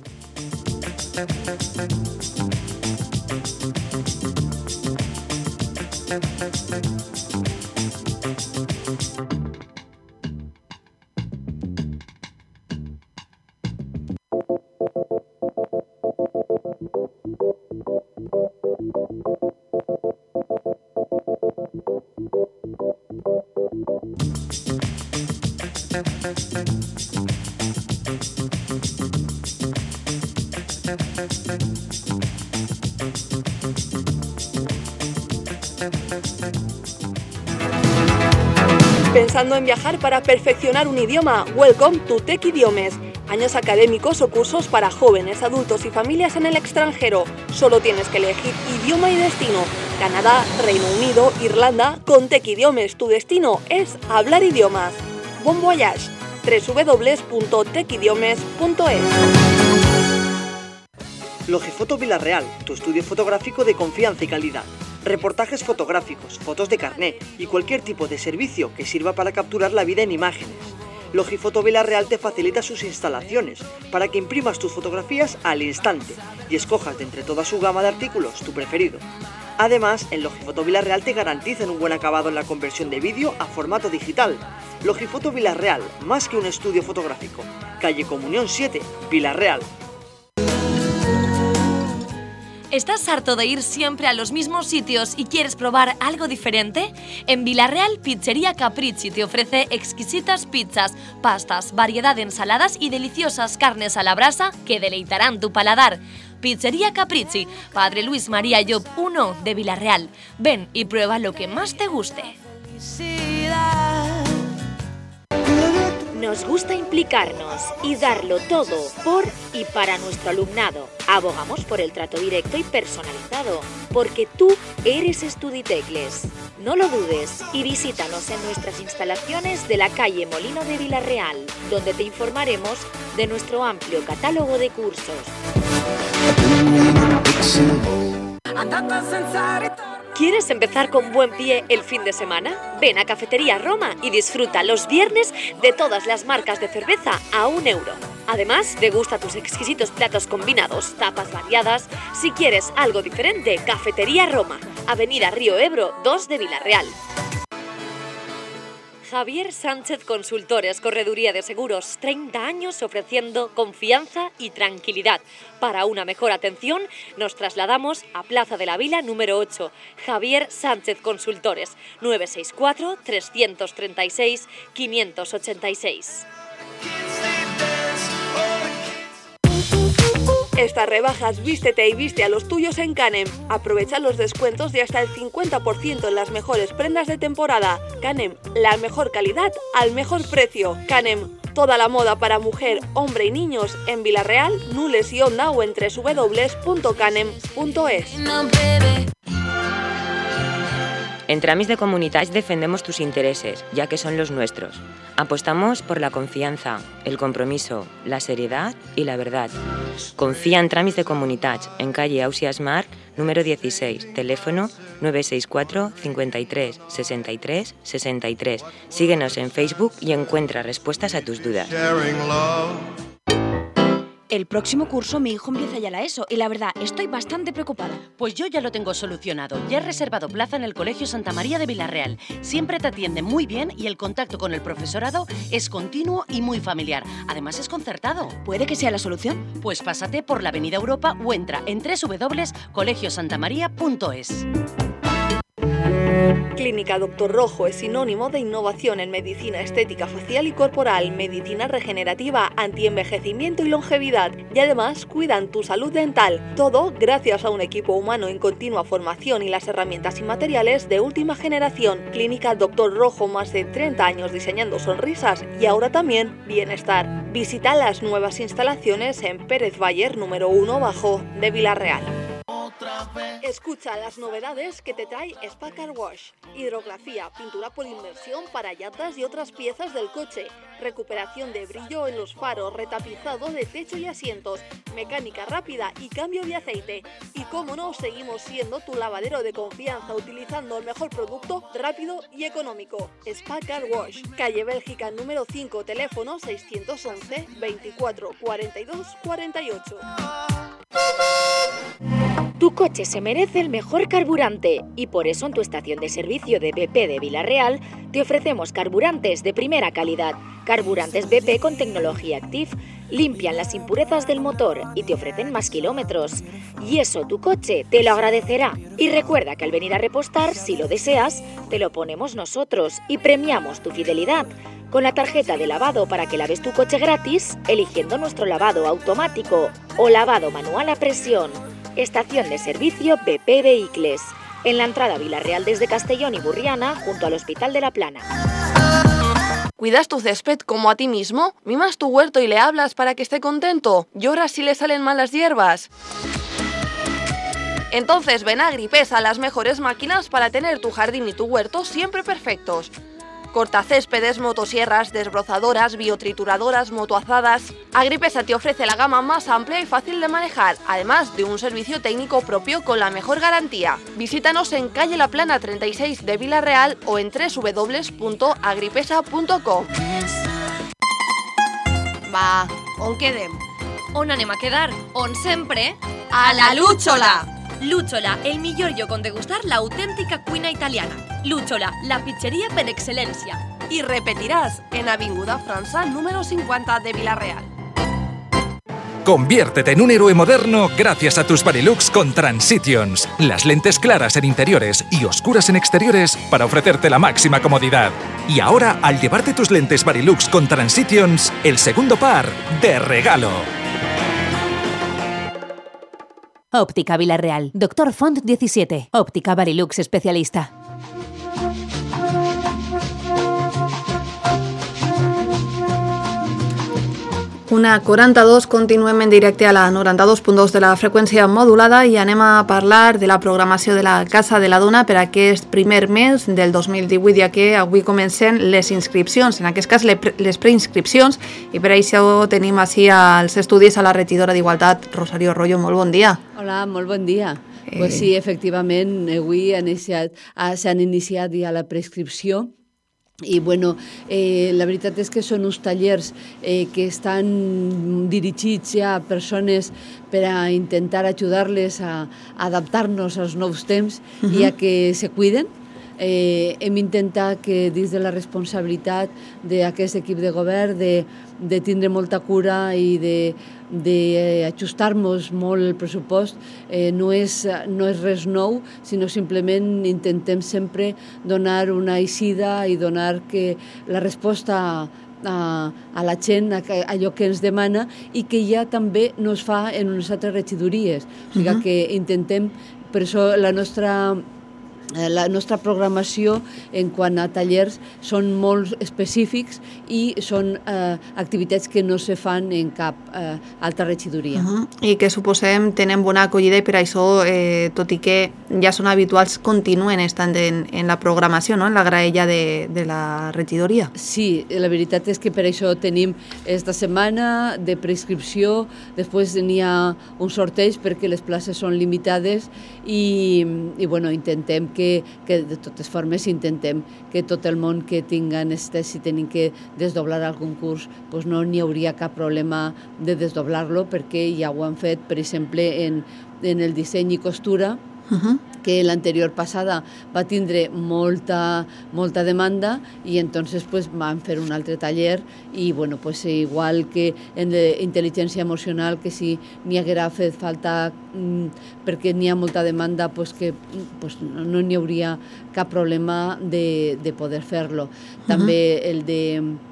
¿Pensando en viajar para perfeccionar un idioma? Welcome to Tech Idiomes. Años académicos o cursos para jóvenes, adultos y familias en el extranjero. Solo tienes que elegir idioma y destino. Canadá, Reino Unido, Irlanda. Con Tech Idiomes tu destino es hablar idiomas. Bon voyage. doble u doble u doble u punto tech idiomes punto es. Logifoto Vila-real, tu estudio fotográfico de confianza y calidad. Reportajes fotográficos, fotos de carné y cualquier tipo de servicio que sirva para capturar la vida en imágenes. Logifoto Vila-real te facilita sus instalaciones para que imprimas tus fotografías al instante y escojas de entre toda su gama de artículos tu preferido. Además, en Logifoto Vila-real te garantizan un buen acabado en la conversión de vídeo a formato digital. Logifoto Vila-real, más que un estudio fotográfico. Calle Comunión siete, Vila-real. ¿Estás harto de ir siempre a los mismos sitios y quieres probar algo diferente? En Vila-real, Pizzería Capricci te ofrece exquisitas pizzas, pastas, variedad de ensaladas y deliciosas carnes a la brasa que deleitarán tu paladar. Pizzería Capricci, Padre Luis María Llop uno de Vila-real. Ven y prueba lo que más te guste. Nos gusta implicarnos y darlo todo por y para nuestro alumnado. Abogamos por el trato directo y personalizado, porque tú eres Estuditecles. No lo dudes y visítanos en nuestras instalaciones de la calle Molino de Vila-real, donde te informaremos de nuestro amplio catálogo de cursos. ¿Quieres empezar con buen pie el fin de semana? Ven a Cafetería Roma y disfruta los viernes de todas las marcas de cerveza a un euro. Además, degusta tus exquisitos platos combinados, tapas variadas. Si quieres algo diferente, Cafetería Roma, Avenida Río Ebro dos de Vila-real. Javier Sánchez Consultores, Correduría de Seguros, treinta años ofreciendo confianza y tranquilidad. Para una mejor atención, nos trasladamos a Plaza de la Vila número ocho. Javier Sánchez Consultores, nueve seis cuatro, tres tres seis, cinco ocho seis. Estas rebajas vístete y viste a los tuyos en Canem. Aprovecha los descuentos de hasta el cincuenta por ciento en las mejores prendas de temporada. Canem, la mejor calidad al mejor precio. Canem, toda la moda para mujer, hombre y niños en Vilareal, Nules y Onda o en doble u doble u doble u punto canem punto es. En Tràmits de Comunitats defendemos tus intereses, ya que son los nuestros. Apostamos por la confianza, el compromiso, la seriedad y la verdad. Confía en Tràmits de Comunitats, en calle Ausias Marc, número dieciséis, teléfono nueve seis cuatro, cincuenta y tres, sesenta y tres, sesenta y tres. Síguenos en Facebook y encuentra respuestas a tus dudas. El próximo curso mi hijo empieza ya la ESO y la verdad, estoy bastante preocupada. Pues yo ya lo tengo solucionado. Ya he reservado plaza en el Colegio Santa María de Vilareal. Siempre te atienden muy bien y el contacto con el profesorado es continuo y muy familiar. Además es concertado. ¿Puede que sea la solución? Pues pásate por la Avenida Europa o entra en doble u doble u doble u punto colegio santa maría punto es. Clínica Doctor Rojo es sinónimo de innovación en medicina estética facial y corporal, medicina regenerativa, antienvejecimiento y longevidad. Y además cuidan tu salud dental. Todo gracias a un equipo humano en continua formación y las herramientas y materiales de última generación. Clínica Doctor Rojo, más de treinta años diseñando sonrisas y ahora también bienestar. Visita las nuevas instalaciones en Pérez Bayer número uno bajo de Vilareal. Escucha las novedades que te trae Spa Car Wash. Hidrografía, pintura por inmersión para llantas y otras piezas del coche, recuperación de brillo en los faros, retapizado de techo y asientos, mecánica rápida y cambio de aceite. Y cómo no, seguimos siendo tu lavadero de confianza utilizando el mejor producto rápido y económico. Spa Car Wash, calle Bélgica número cinco, teléfono seiscientos once, veinticuatro, cuarenta y dos, cuarenta y ocho. Tu coche se merece el mejor carburante y por eso en tu estación de servicio de B P de Vilareal te ofrecemos carburantes de primera calidad. Carburantes B P con tecnología Active limpian las impurezas del motor y te ofrecen más kilómetros. Y eso tu coche te lo agradecerá. Y recuerda que al venir a repostar, si lo deseas, te lo ponemos nosotros y premiamos tu fidelidad con la tarjeta de lavado para que laves tu coche gratis eligiendo nuestro lavado automático o lavado manual a presión. Estación de servicio B P Vehicles, en la entrada Vilareal desde Castellón y Burriana, junto al Hospital de la Plana. ¿Cuidas tu césped como a ti mismo? ¿Mimas tu huerto y le hablas para que esté contento? ¿Lloras si le salen malas hierbas? Entonces ven a Agripesa, las mejores máquinas para tener tu jardín y tu huerto siempre perfectos. Cortacéspedes, motosierras, desbrozadoras, biotrituradoras, motoazadas. Agripesa te ofrece la gama más amplia y fácil de manejar, además de un servicio técnico propio con la mejor garantía. Visítanos en calle La Plana treinta y seis de Vilareal o en doble u doble u doble u punto agripesa punto com. Va, on quedem? On anem a quedar? On sempre? A la Lúchola! Lúchola, el millor lloc on degustar l'autèntica cuina italiana. Lúchola, la pizzeria per excel·lència. Y repetirás en Avinguda França número cincuenta de Vilareal. Conviértete en un héroe moderno gracias a tus Varilux con Transitions. Las lentes claras en interiores y oscuras en exteriores para ofrecerte la máxima comodidad. Y ahora, al llevarte tus lentes Varilux con Transitions, el segundo par de regalo. Óptica Vilareal. Doctor Font diecisiete. Óptica Varilux especialista. Una quaranta-dos, continuem en directe a la noranta-dos punt dos de la freqüència modulada i anem a parlar de la programació de la Casa de la Dona per a aquest primer mes del dos mil divuit, ja que avui comencen les inscripcions, en aquest cas les preinscripcions, i per això tenim així als estudis a la regidora d'Igualtat, Rosario Rollo. Molt bon dia. Hola, molt bon dia. Eh... Pues sí, efectivament, avui han iniciat, s'han iniciat ja la prescripció. I bueno, eh, la veritat és que són uns tallers eh, que estan dirigits ja a persones per a intentar ajudar-les a, a adaptar-nos als nous temps uh-huh. i a que se cuiden. Eh, hem intentat que dins de la responsabilitat d'aquest equip de govern de, de tindre molta cura i de, de ajustar-nos molt el pressupost. Eh, no, és, no és res nou, sinó simplement intentem sempre donar una eixida i donar que la resposta a, a la gent a, a allò que ens demana i que ja també no es fa en unes altres regidories. O sigui uh-huh. que intentem, per això la nostra la nostra programació en quant a tallers són molt específics i són eh, activitats que no se fan en cap eh, altra regidoria. Uh-huh. I que suposem tenen bona acollida i per això, eh, tot i que ja són habituals, continuen estant en, en la programació, no? En la graella de, de la regidoria. Sí, la veritat és que per això tenim esta setmana de prescripció, després n'hi ha un sorteig perquè les places són limitades i, i bueno, intentem que, que de totes formes intentem que tot el món que tinga necessitats, si tenen que desdoblar algun curs, doncs no n'hi hauria cap problema de desdoblar-lo perquè ja ho han fet, per exemple, en, en el disseny i costura, uh-huh. que l'anterior passada va tindre molta, molta demanda i entonces pues, van fer un altre taller i bueno, pues, igual que en intel·ligència emocional, que si n'hi haguera fet falta mmm, perquè n'hi ha molta demanda, pues, que pues, no n'hi hauria cap problema de, de poder fer-lo. També uh-huh. el de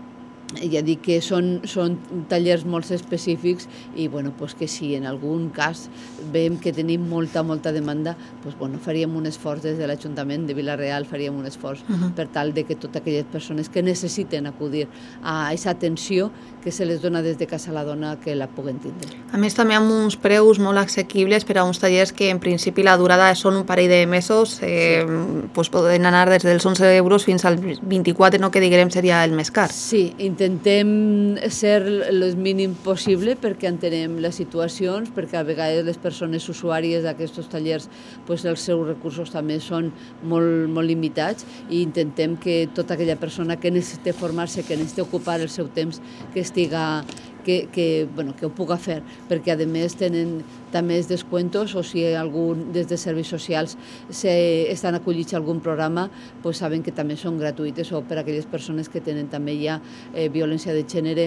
ja dic que són, són tallers molt específics i bueno, pues que si en algun cas veiem que tenim molta, molta demanda, pues bueno, faríem un esforç des de l'Ajuntament de Vila-real, faríem un esforç uh-huh. per tal de que totes aquelles persones que necessiten acudir a aquesta atenció que se les dona des de Casa la Dona que la puguen tindre. A més, també amb uns preus molt assequibles per a uns tallers que en principi la durada són un parell de mesos, eh, sí. pues poden anar des dels onze euros fins al vint-i-quatre, no, que diguem seria el més car. Sí, intentem ser el mínim possible perquè entenem les situacions, perquè a vegades les persones usuàries d'aquests tallers, pues els seus recursos també són molt, molt limitats i intentem que tota aquella persona que necessita formar-se, que necessita ocupar el seu temps, que estiga que, que, bueno, que ho puga fer, perquè a més tenen també els descuentos o si algun des de serveis socials se, estan acollits a algun programa, pues saben que també són gratuïtes o per a aquelles persones que tenen també ja eh, violència de gènere,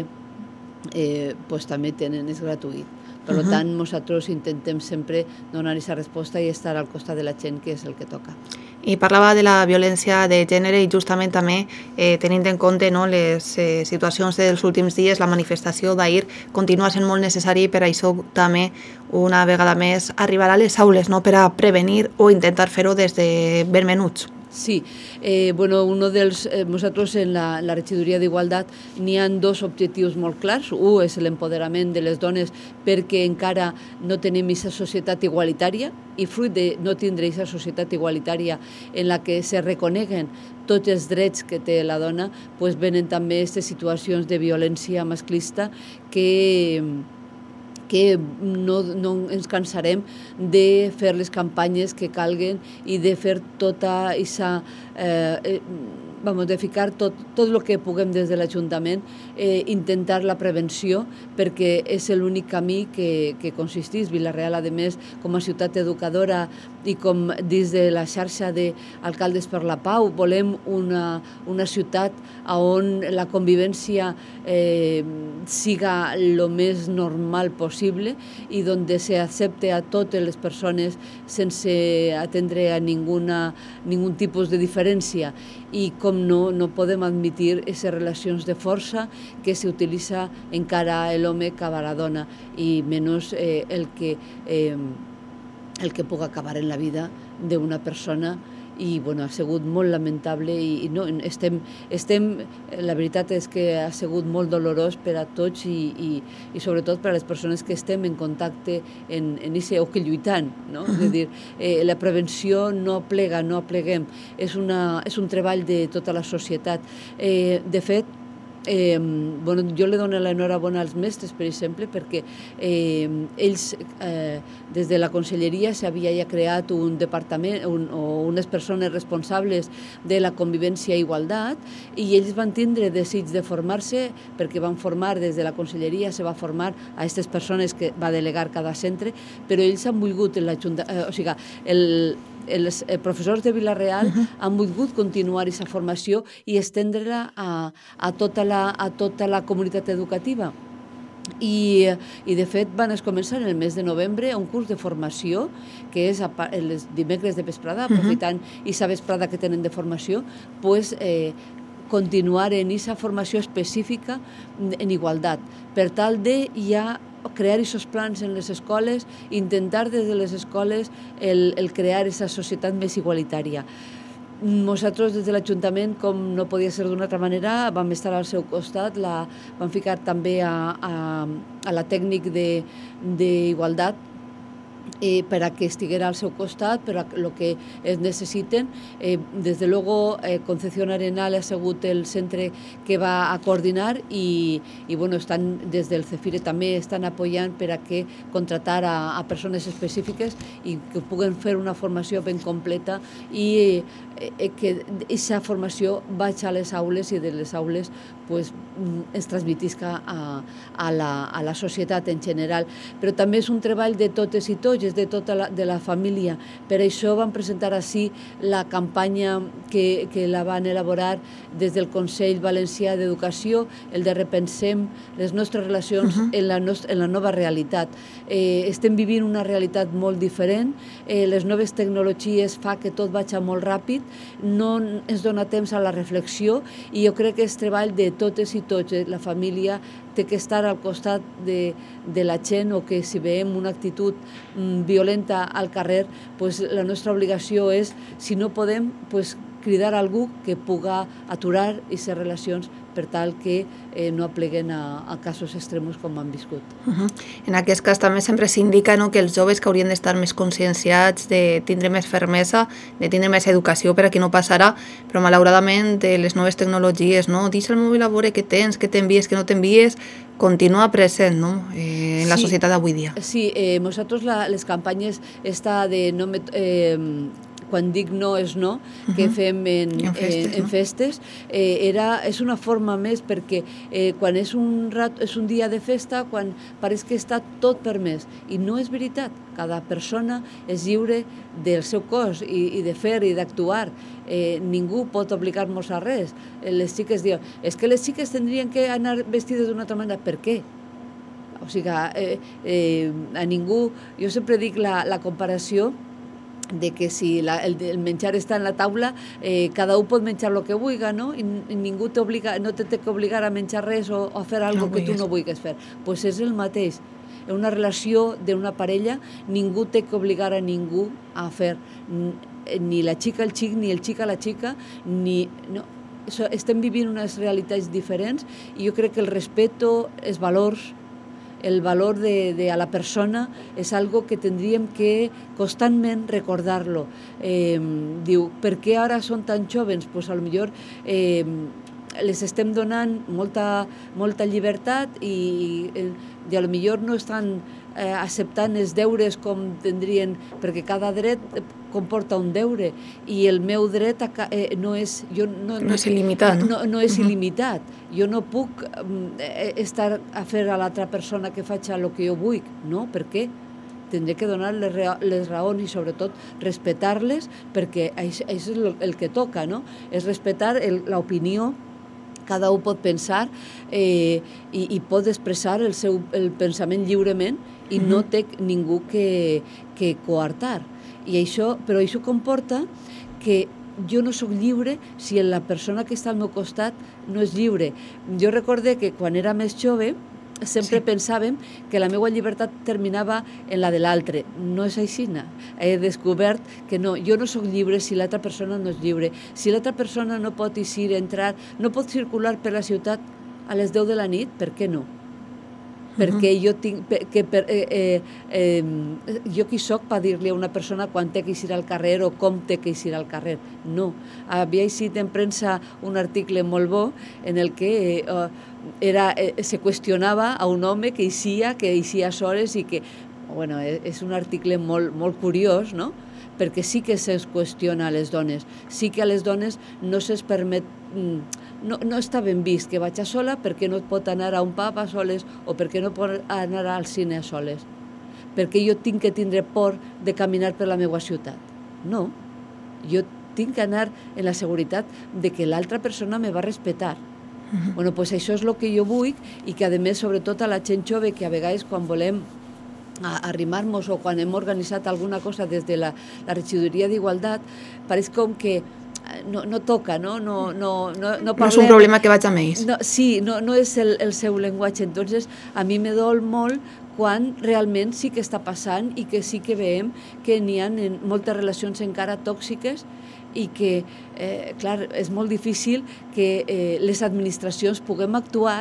eh, pues també tenen, és gratuït. Per uh-huh. tant, nosaltres intentem sempre donar aquesta resposta i estar al costat de la gent, que és el que toca. I parlava de la violència de gènere i justament també eh, tenint en compte, no, les eh, situacions dels últims dies, la manifestació d'ahir continua sent molt necessari i per això també una vegada més arribar a les aules, no, per a prevenir o intentar fer-ho des de ben menuts. Sí, eh, bueno, uno dels, eh, nosaltres en la, la regidoria d'Igualtat n'hi ha dos objectius molt clars. Un és l'empoderament de les dones perquè encara no tenim aquesta societat igualitària i fruit de no tindre aquesta societat igualitària en la que se reconeguen tots els drets que té la dona, pues venen també aquestes situacions de violència masclista que... que no, no ens cansarem de fer les campanyes que calguen i de fer tota aquesta... Eh, eh, vamos, de ficar tot, tot el que puguem des de l'Ajuntament, eh, intentar la prevenció, perquè és l'únic camí que, que consisteix. Vila-real, a més, com a ciutat educadora i com dins de la xarxa d'Alcaldes per la Pau, volem una, una ciutat on la convivència eh, siga el més normal possible i on se accepte a totes les persones sense atendre a ninguna, ningun tipus de diferència. I com no, no podem admitir aquestes relacions de força que s'utilitza encara l'home cap a la dona i menys eh, el, que, eh, el que pugui acabar en la vida d'una persona. I bueno, ha sigut molt lamentable i, i no, estem, estem, la veritat és que ha sigut molt dolorós per a tots i, i, i sobretot per a les persones que estem en contacte en, en ese, o que lluitant, no? Uh-huh. És a dir, eh, la prevenció no plega, no pleguem, és, una, és un treball de tota la societat. Eh, de fet, Eh, bueno, jo li dono l'enhorabona als mestres, per exemple, perquè eh, ells, eh, des de la conselleria, s'havia ja creat un departament un, o unes persones responsables de la convivència i igualtat i ells van tindre desig de formar-se perquè van formar des de la conselleria, se va formar a aquestes persones que va delegar cada centre, però ells han volgut, en la junta, eh, o sigui, el els professors de Vila-real uh-huh. han volgut continuar aquesta formació i estendre-la a, a, tota la, a tota la comunitat educativa. I, i de fet van començar en el mes de novembre un curs de formació que és els dimecres de vesprada, aprofitant aquesta vesprada que tenen de formació, pues, eh, continuar en aquesta formació específica en igualtat, per tal de ja crear aquests plans en les escoles, intentar des de les escoles el, el crear aquesta societat més igualitària. Nosaltres des de l'Ajuntament, com no podia ser d'una altra manera, vam estar al seu costat, la, vam ficar també a, a, a la tècnic d'igualtat eh, per a que estiguera al seu costat, per a el que es necessiten. Eh, des de luego, eh, Concepción Arenal ha sigut el centre que va a coordinar i, i bueno, estan, des del CEFIRE també estan apoyant per a que contratar a, a persones específiques i que puguen fer una formació ben completa i eh, que aquesta formació vagi a les aules i de les aules pues, es transmetisca a, a, la, a la societat en general. Però també és un treball de totes i tots, és de tota la, de la família. Per això vam presentar així la campanya que, que la van elaborar des del Consell Valencià d'Educació, el de repensem les nostres relacions uh-huh. en, la nostra, en la nova realitat. Eh, estem vivint una realitat molt diferent, eh, les noves tecnologies fa que tot vagi molt ràpid, no ens dona temps a la reflexió i jo crec que és treball de totes i tots. La família té que estar al costat de, de la gent o que si veiem una actitud mm, violenta al carrer, pues la nostra obligació és, si no podem, pues, cridar a algú que puga aturar aquestes relacions per tal que eh, no apleguen a, a casos extrems com han viscut. Uh-huh. En aquest cas també sempre s'indica, no, que els joves que haurien d'estar més conscienciats, de tindre més fermesa, de tindre més educació per a qui no passarà, però malauradament eh, les noves tecnologies, no, deixa el mòbil a veure què tens, què t'envies, què no t'envies, continua present, no, eh, en la sí, societat d'avui dia. Sí, eh, nosaltres la, les campanyes esta de no me, eh, quan dic no és no, que uh-huh. fem en, en festes, en, en no? festes eh, era, és una forma més perquè eh, quan és un, rat, és un dia de festa, quan pareix que està tot permès, i no és veritat. Cada persona és lliure del seu cos i, i de fer i d'actuar. Eh, ningú pot obligar-nos a res. Eh, les xiques diuen, és que les xiques tindrien que anar vestides d'una altra manera. Per què? O sigui, eh, eh, a ningú... Jo sempre dic la, la comparació de que si la, el, el menjar està en la taula, eh, cada un pot menjar el que vulgui, no? I, i ningú t'obliga, no te té que obligar a menjar res o, o a fer alguna cosa no que tu no vulguis fer. Doncs pues és el mateix. En una relació d'una parella, ningú té que obligar a ningú a fer ni la xica al xic, ni el xic a la xica, ni... No. Estem vivint unes realitats diferents i jo crec que el respecte, els valors, el valor de, de a la persona és algo que tindríem que constantment recordar-lo. Eh, diu, per què ara són tan jovens? Pues a lo millor eh, les estem donant molta, molta llibertat i, i, i a lo millor no estan eh, acceptant els deures com tindrien, perquè cada dret comporta un deure i el meu dret eh, no és... Jo no, no és il·limitat, no? No, no és il·limitat. Jo no puc eh, estar a fer a l'altra persona que faci el que jo vull, no? Per què? Tindré que donar les, les raons i sobretot respectar-les perquè això, això és el que toca, no? És respectar l'opinió. Cada un pot pensar eh, i, i pot expressar el seu el pensament lliurement i no té ningú que, que coartar. I això, però això comporta que jo no sóc lliure si la persona que està al meu costat no és lliure. Jo recorde que quan era més jove sempre sí. pensàvem que la meva llibertat terminava en la de l'altre. No és així. He descobert que no, jo no sóc lliure si l'altra persona no és lliure. Si l'altra persona no pot eixir, entrar, no pot circular per la ciutat a les deu de la nit, per què no? Perquè jo tinc que per, eh, eh, eh, jo qui soc per dir-li a una persona quan té que eixir al carrer o com té que eixir al carrer. No. Havia eixit en premsa un article molt bo en el que eh, era, eh, se qüestionava a un home que eixia, que eixia soles i que, bueno, és un article molt, molt curiós, no? Perquè sí que se'ls qüestiona a les dones, sí que a les dones no se'ls permet... No, no està ben vist que vaig a sola perquè no pot anar a un pub a soles o perquè no pot anar al cine a soles. Perquè jo tinc que tindre por de caminar per la meva ciutat. No, jo tinc que anar en la seguretat de que l'altra persona me va respectar. Uh-huh. Bueno, pues això és el que jo vull i que, a més, sobretot a la gent jove, que a vegades quan volem arrimar-nos o quan hem organitzat alguna cosa des de la, la regidoria d'Igualtat, pareix com que no, no toca, no? No, no, no, no, no és un problema que vaig amb ells. No, sí, no, no és el, el seu llenguatge. Entonces, a mi me dol molt quan realment sí que està passant i que sí que veiem que n'hi ha moltes relacions encara tòxiques i que, eh, clar, és molt difícil que eh, les administracions puguem actuar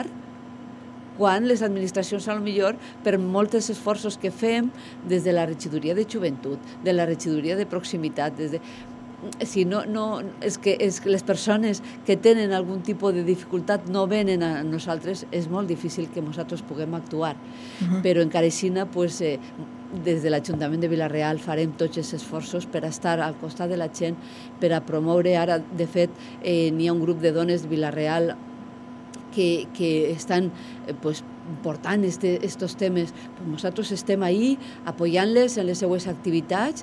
quan les administracions, a lo millor, per molts esforços que fem des de la regidoria de joventut, de la regidoria de proximitat, des de... Si no, no, és, que, és que les persones que tenen algun tipus de dificultat no venen a nosaltres, és molt difícil que nosaltres puguem actuar. Uh-huh. Però encara així, pues, eh, des de l'Ajuntament de Vila-real farem tots els esforços per estar al costat de la gent, per a promoure ara, de fet, eh, n'hi ha un grup de dones de Vila-real que, que estan eh, pues, portant este, estos temes. Pues nosaltres estem ahí apoyant-les en les seues activitats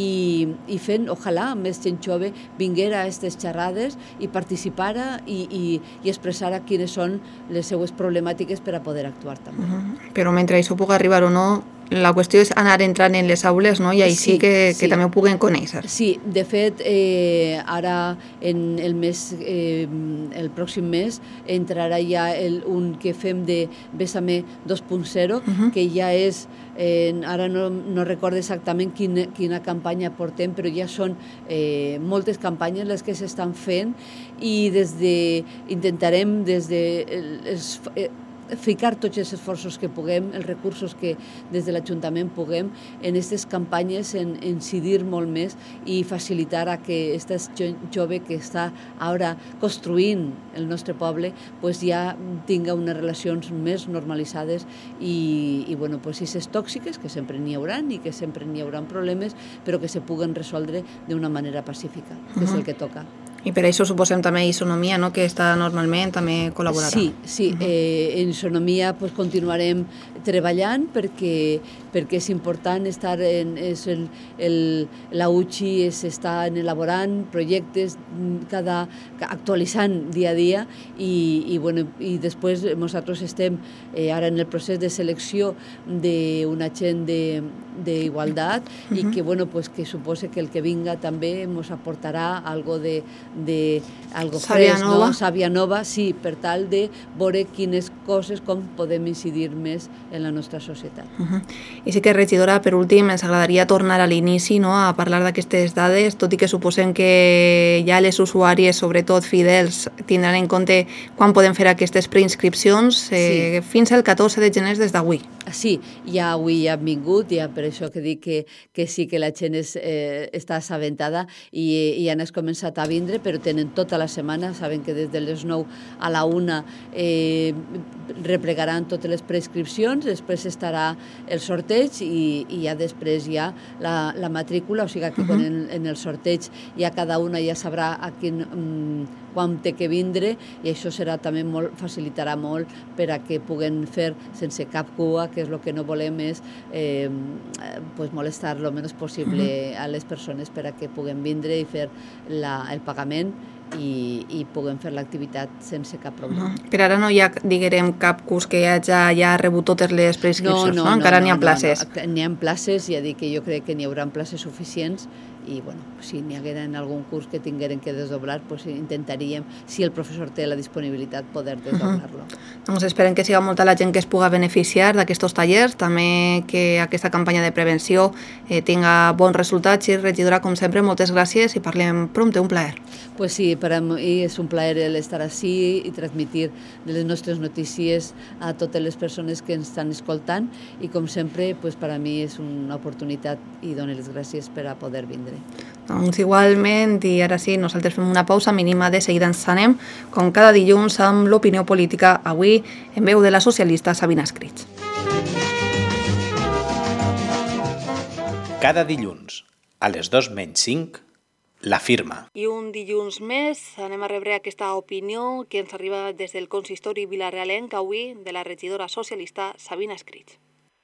i, i fent, ojalà, més gent jove vinguera a aquestes xerrades i participara i, i, i expressara quines són les seues problemàtiques per a poder actuar també. Uh-huh. Però mentre això pugui arribar o no, la qüestió és anar entrant en les aules, no? I així sí, que, que sí. també ho puguen conèixer. Sí, de fet, eh, ara en el mes, eh, el pròxim mes entrarà ja el, un que fem de Bésame dos punt zero, uh-huh. que ja és, eh, ara no, no recordo exactament quina, quina campanya portem, però ja són eh, moltes campanyes les que s'estan fent i des de, intentarem des de els, eh, ficar tots els esforços que puguem, els recursos que des de l'Ajuntament puguem en aquestes campanyes, en, en incidir molt més i facilitar a que aquesta jove que està ara construint el nostre poble pues ja tinga unes relacions més normalitzades i, i bueno, pues, aquestes tòxiques, que sempre n'hi haurà i que sempre n'hi haurà problemes, però que se puguen resoldre d'una manera pacífica, que uh-huh. és el que toca. I per això suposem també Isonomia, no? Que està normalment, també col·laborarà. Sí, sí. Uh-huh. eh, en Isonomia pues, continuarem treballant perquè, perquè és important estar en... És el, el, la U C I s'està elaborant projectes, cada, actualitzant dia a dia i, i, bueno, i després nosaltres estem eh, ara en el procés de selecció d'un agent d'igualtat uh-huh. i que, bueno, pues, que suposa que el que vinga també ens aportarà algo de de algo fresc, no? Sàvia nova, sí, per tal de veure quines coses, com podem incidir més en la nostra societat. Uh-huh. I sí que, regidora, per últim, ens agradaria tornar a l'inici, no?, a parlar d'aquestes dades, tot i que suposem que ja les usuàries, sobretot fidels, tindran en compte quan podem fer aquestes preinscripcions eh, sí. fins al catorze de gener des d'avui. Sí, ja avui ja han vingut, ja per això que dic que, que sí que la gent és, eh, està assabentada i, i han començat a vindre, però tenen tota la setmana, saben que des de les nou a la una eh, replegaran totes les prescripcions, després estarà el sorteig i, i ja després ja la, la matrícula, o sigui que uh-huh. en, en el sorteig ja cada una ja sabrà a quin, mm, quan té que vindre i això serà també molt, facilitarà molt per a que puguen fer sense cap cua, que és el que no volem és eh, pues molestar el menys possible uh-huh. a les persones per a que puguen vindre i fer la, el pagament i, i puguem fer l'activitat sense cap problema. Uh-huh. Per ara no hi ha, diguem, cap curs que ja, ja, ja ha rebut totes les prescripcions, no? no, no Encara no, n'hi ha no, places. No, no. N'hi ha places, ja dic que jo crec que n'hi haurà places suficients i bueno, si n'hi haguera en algun curs que tingueren que desdoblar, pues intentaríem, si el professor té la disponibilitat, poder desdoblar-lo. Uh-huh. Doncs esperem que siga molta la gent que es puga beneficiar d'aquests tallers, també que aquesta campanya de prevenció eh, tinga bons resultats i, regidora, com sempre, moltes gràcies i parlem prompte, un plaer. Pues sí, per a mi és un plaer estar així i transmitir les nostres notícies a totes les persones que ens estan escoltant i, com sempre, pues, per a mi és una oportunitat i dono les gràcies per a poder vindre. Doncs igualment, i ara sí, nosaltres fem una pausa mínima, de seguida ens anem, com cada dilluns, amb l'opinió política, avui en veu de la socialista Sabina Escrits. Cada dilluns, a les dos menys cinc, La Firma. I un dilluns més anem a rebre aquesta opinió que ens arriba des del consistori vilarealenc, avui de la regidora socialista Sabina Escrits.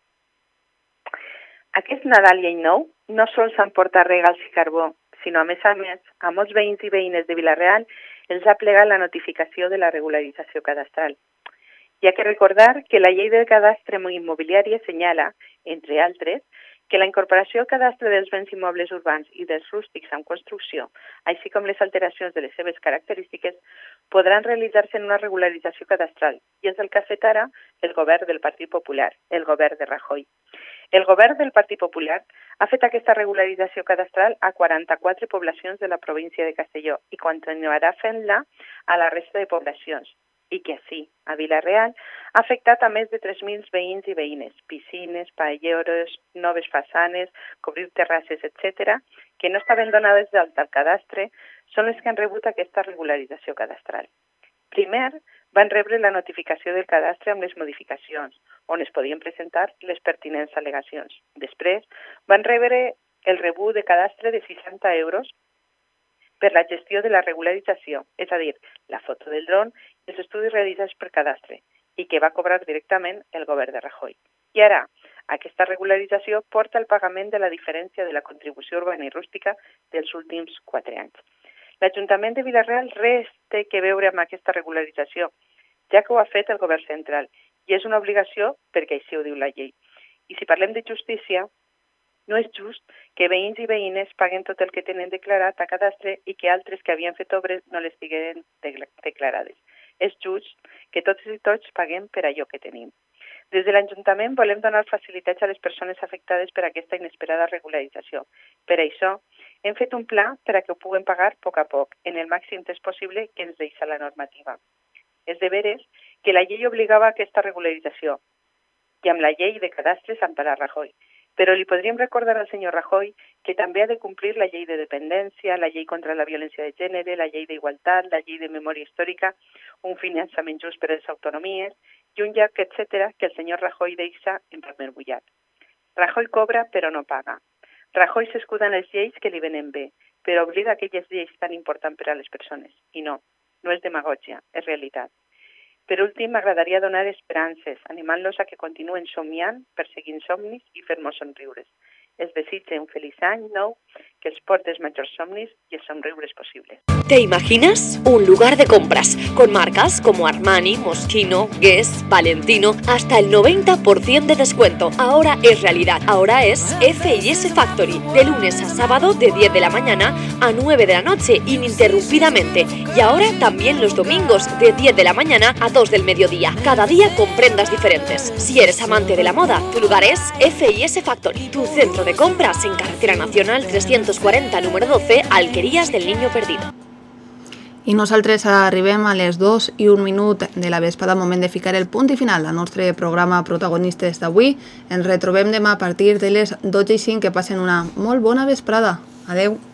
Aquest Nadal i Any Nou no sols han portat regals i carbó, sinó a més a més, a molts veïns i veïnes de Vila-real els ha plegat la notificació de la regularització cadastral. Hi ha que recordar que la llei del cadastre immobiliari senyala, entre altres, que la incorporació al cadastre dels béns immobles urbans i dels rústics en construcció, així com les alteracions de les seves característiques, podran realitzar-se en una regularització cadastral, i és el que ha fet ara el govern del Partit Popular, el govern de Rajoy. El govern del Partit Popular ha fet aquesta regularització cadastral a quaranta-quatre poblacions de la província de Castelló i continuarà fent-la a la resta de poblacions. I que sí, a Vila-real ha afectat a més de tres mil veïns i veïnes, piscines, paelleros, noves façanes, cobrir terrasses, etcètera, que no estaven donades d'alta al cadastre, són les que han rebut aquesta regularització cadastral. Primer, van rebre la notificació del cadastre amb les modificacions, on es podien presentar les pertinents al·legacions. Després, van rebre el rebut de cadastre de seixanta euros per la gestió de la regularització, és a dir, la foto del dron i els estudis realitzats per cadastre, i que va cobrar directament el govern de Rajoy. I ara, aquesta regularització porta el pagament de la diferència de la contribució urbana i rústica dels últims quatre anys. L'Ajuntament de Vila-real res té que veure amb aquesta regularització, ja que ho ha fet el govern central, i és una obligació perquè així ho diu la llei. I si parlem de justícia, no és just que veïns i veïnes paguen tot el que tenen declarat a cadastre i que altres que havien fet obres no les tinguin declarades. És just que tots i tots paguem per allò que tenim. Des de l'Ajuntament volem donar facilitats a les persones afectades per aquesta inesperada regularització. Per això, hem fet un pla per a que ho puguen pagar a poc a poc, en el màxim temps possible que ens deixa la normativa. És de veres que la llei obligava a aquesta regularització, i amb la llei de cadastre s'empara Rajoy. Però li podríem recordar al senyor Rajoy que també ha de complir la llei de dependència, la llei contra la violència de gènere, la llei d'igualtat, la llei de memòria històrica, un finançament just per a les autonomies i un llarg etcètera que el senyor Rajoy deixa en paper mullat. Rajoy cobra però no paga. Rajoy s'escuda en les lleis que li venen bé, però oblida aquelles lleis tan importants per a les persones. I no, no és demagògia, és realitat. Per últim, m'agradaria donar esperances, animant-los a que continuen somiant, perseguint somnis i fer-nos somriures. Es desitge un feliç any nou, que els porte els majors somnis i els somriures possibles. ¿Te imaginas? Un lugar de compras con marcas como Armani, Moschino, Guess, Valentino, hasta el noventa por ciento de descuento. Ahora es realidad. Ahora es F y S Factory, de lunes a sábado de diez de la mañana a nueve de la noche, ininterrumpidamente. Y ahora también los domingos de diez de la mañana a dos del mediodía. Cada día con prendas diferentes. Si eres amante de la moda, tu lugar es F y S Factory, tu centro de compras en Carretera Nacional trescientos cuarenta, número doce, Alquerías del Niño Perdido. I nosaltres arribem a les dos i un minut de la vesprada, moment de ficar el punt i final al nostre programa Protagonistes d'avui. Ens retrobem demà a partir de les dotze i cinc. Que passen una molt bona vesprada. Adeu.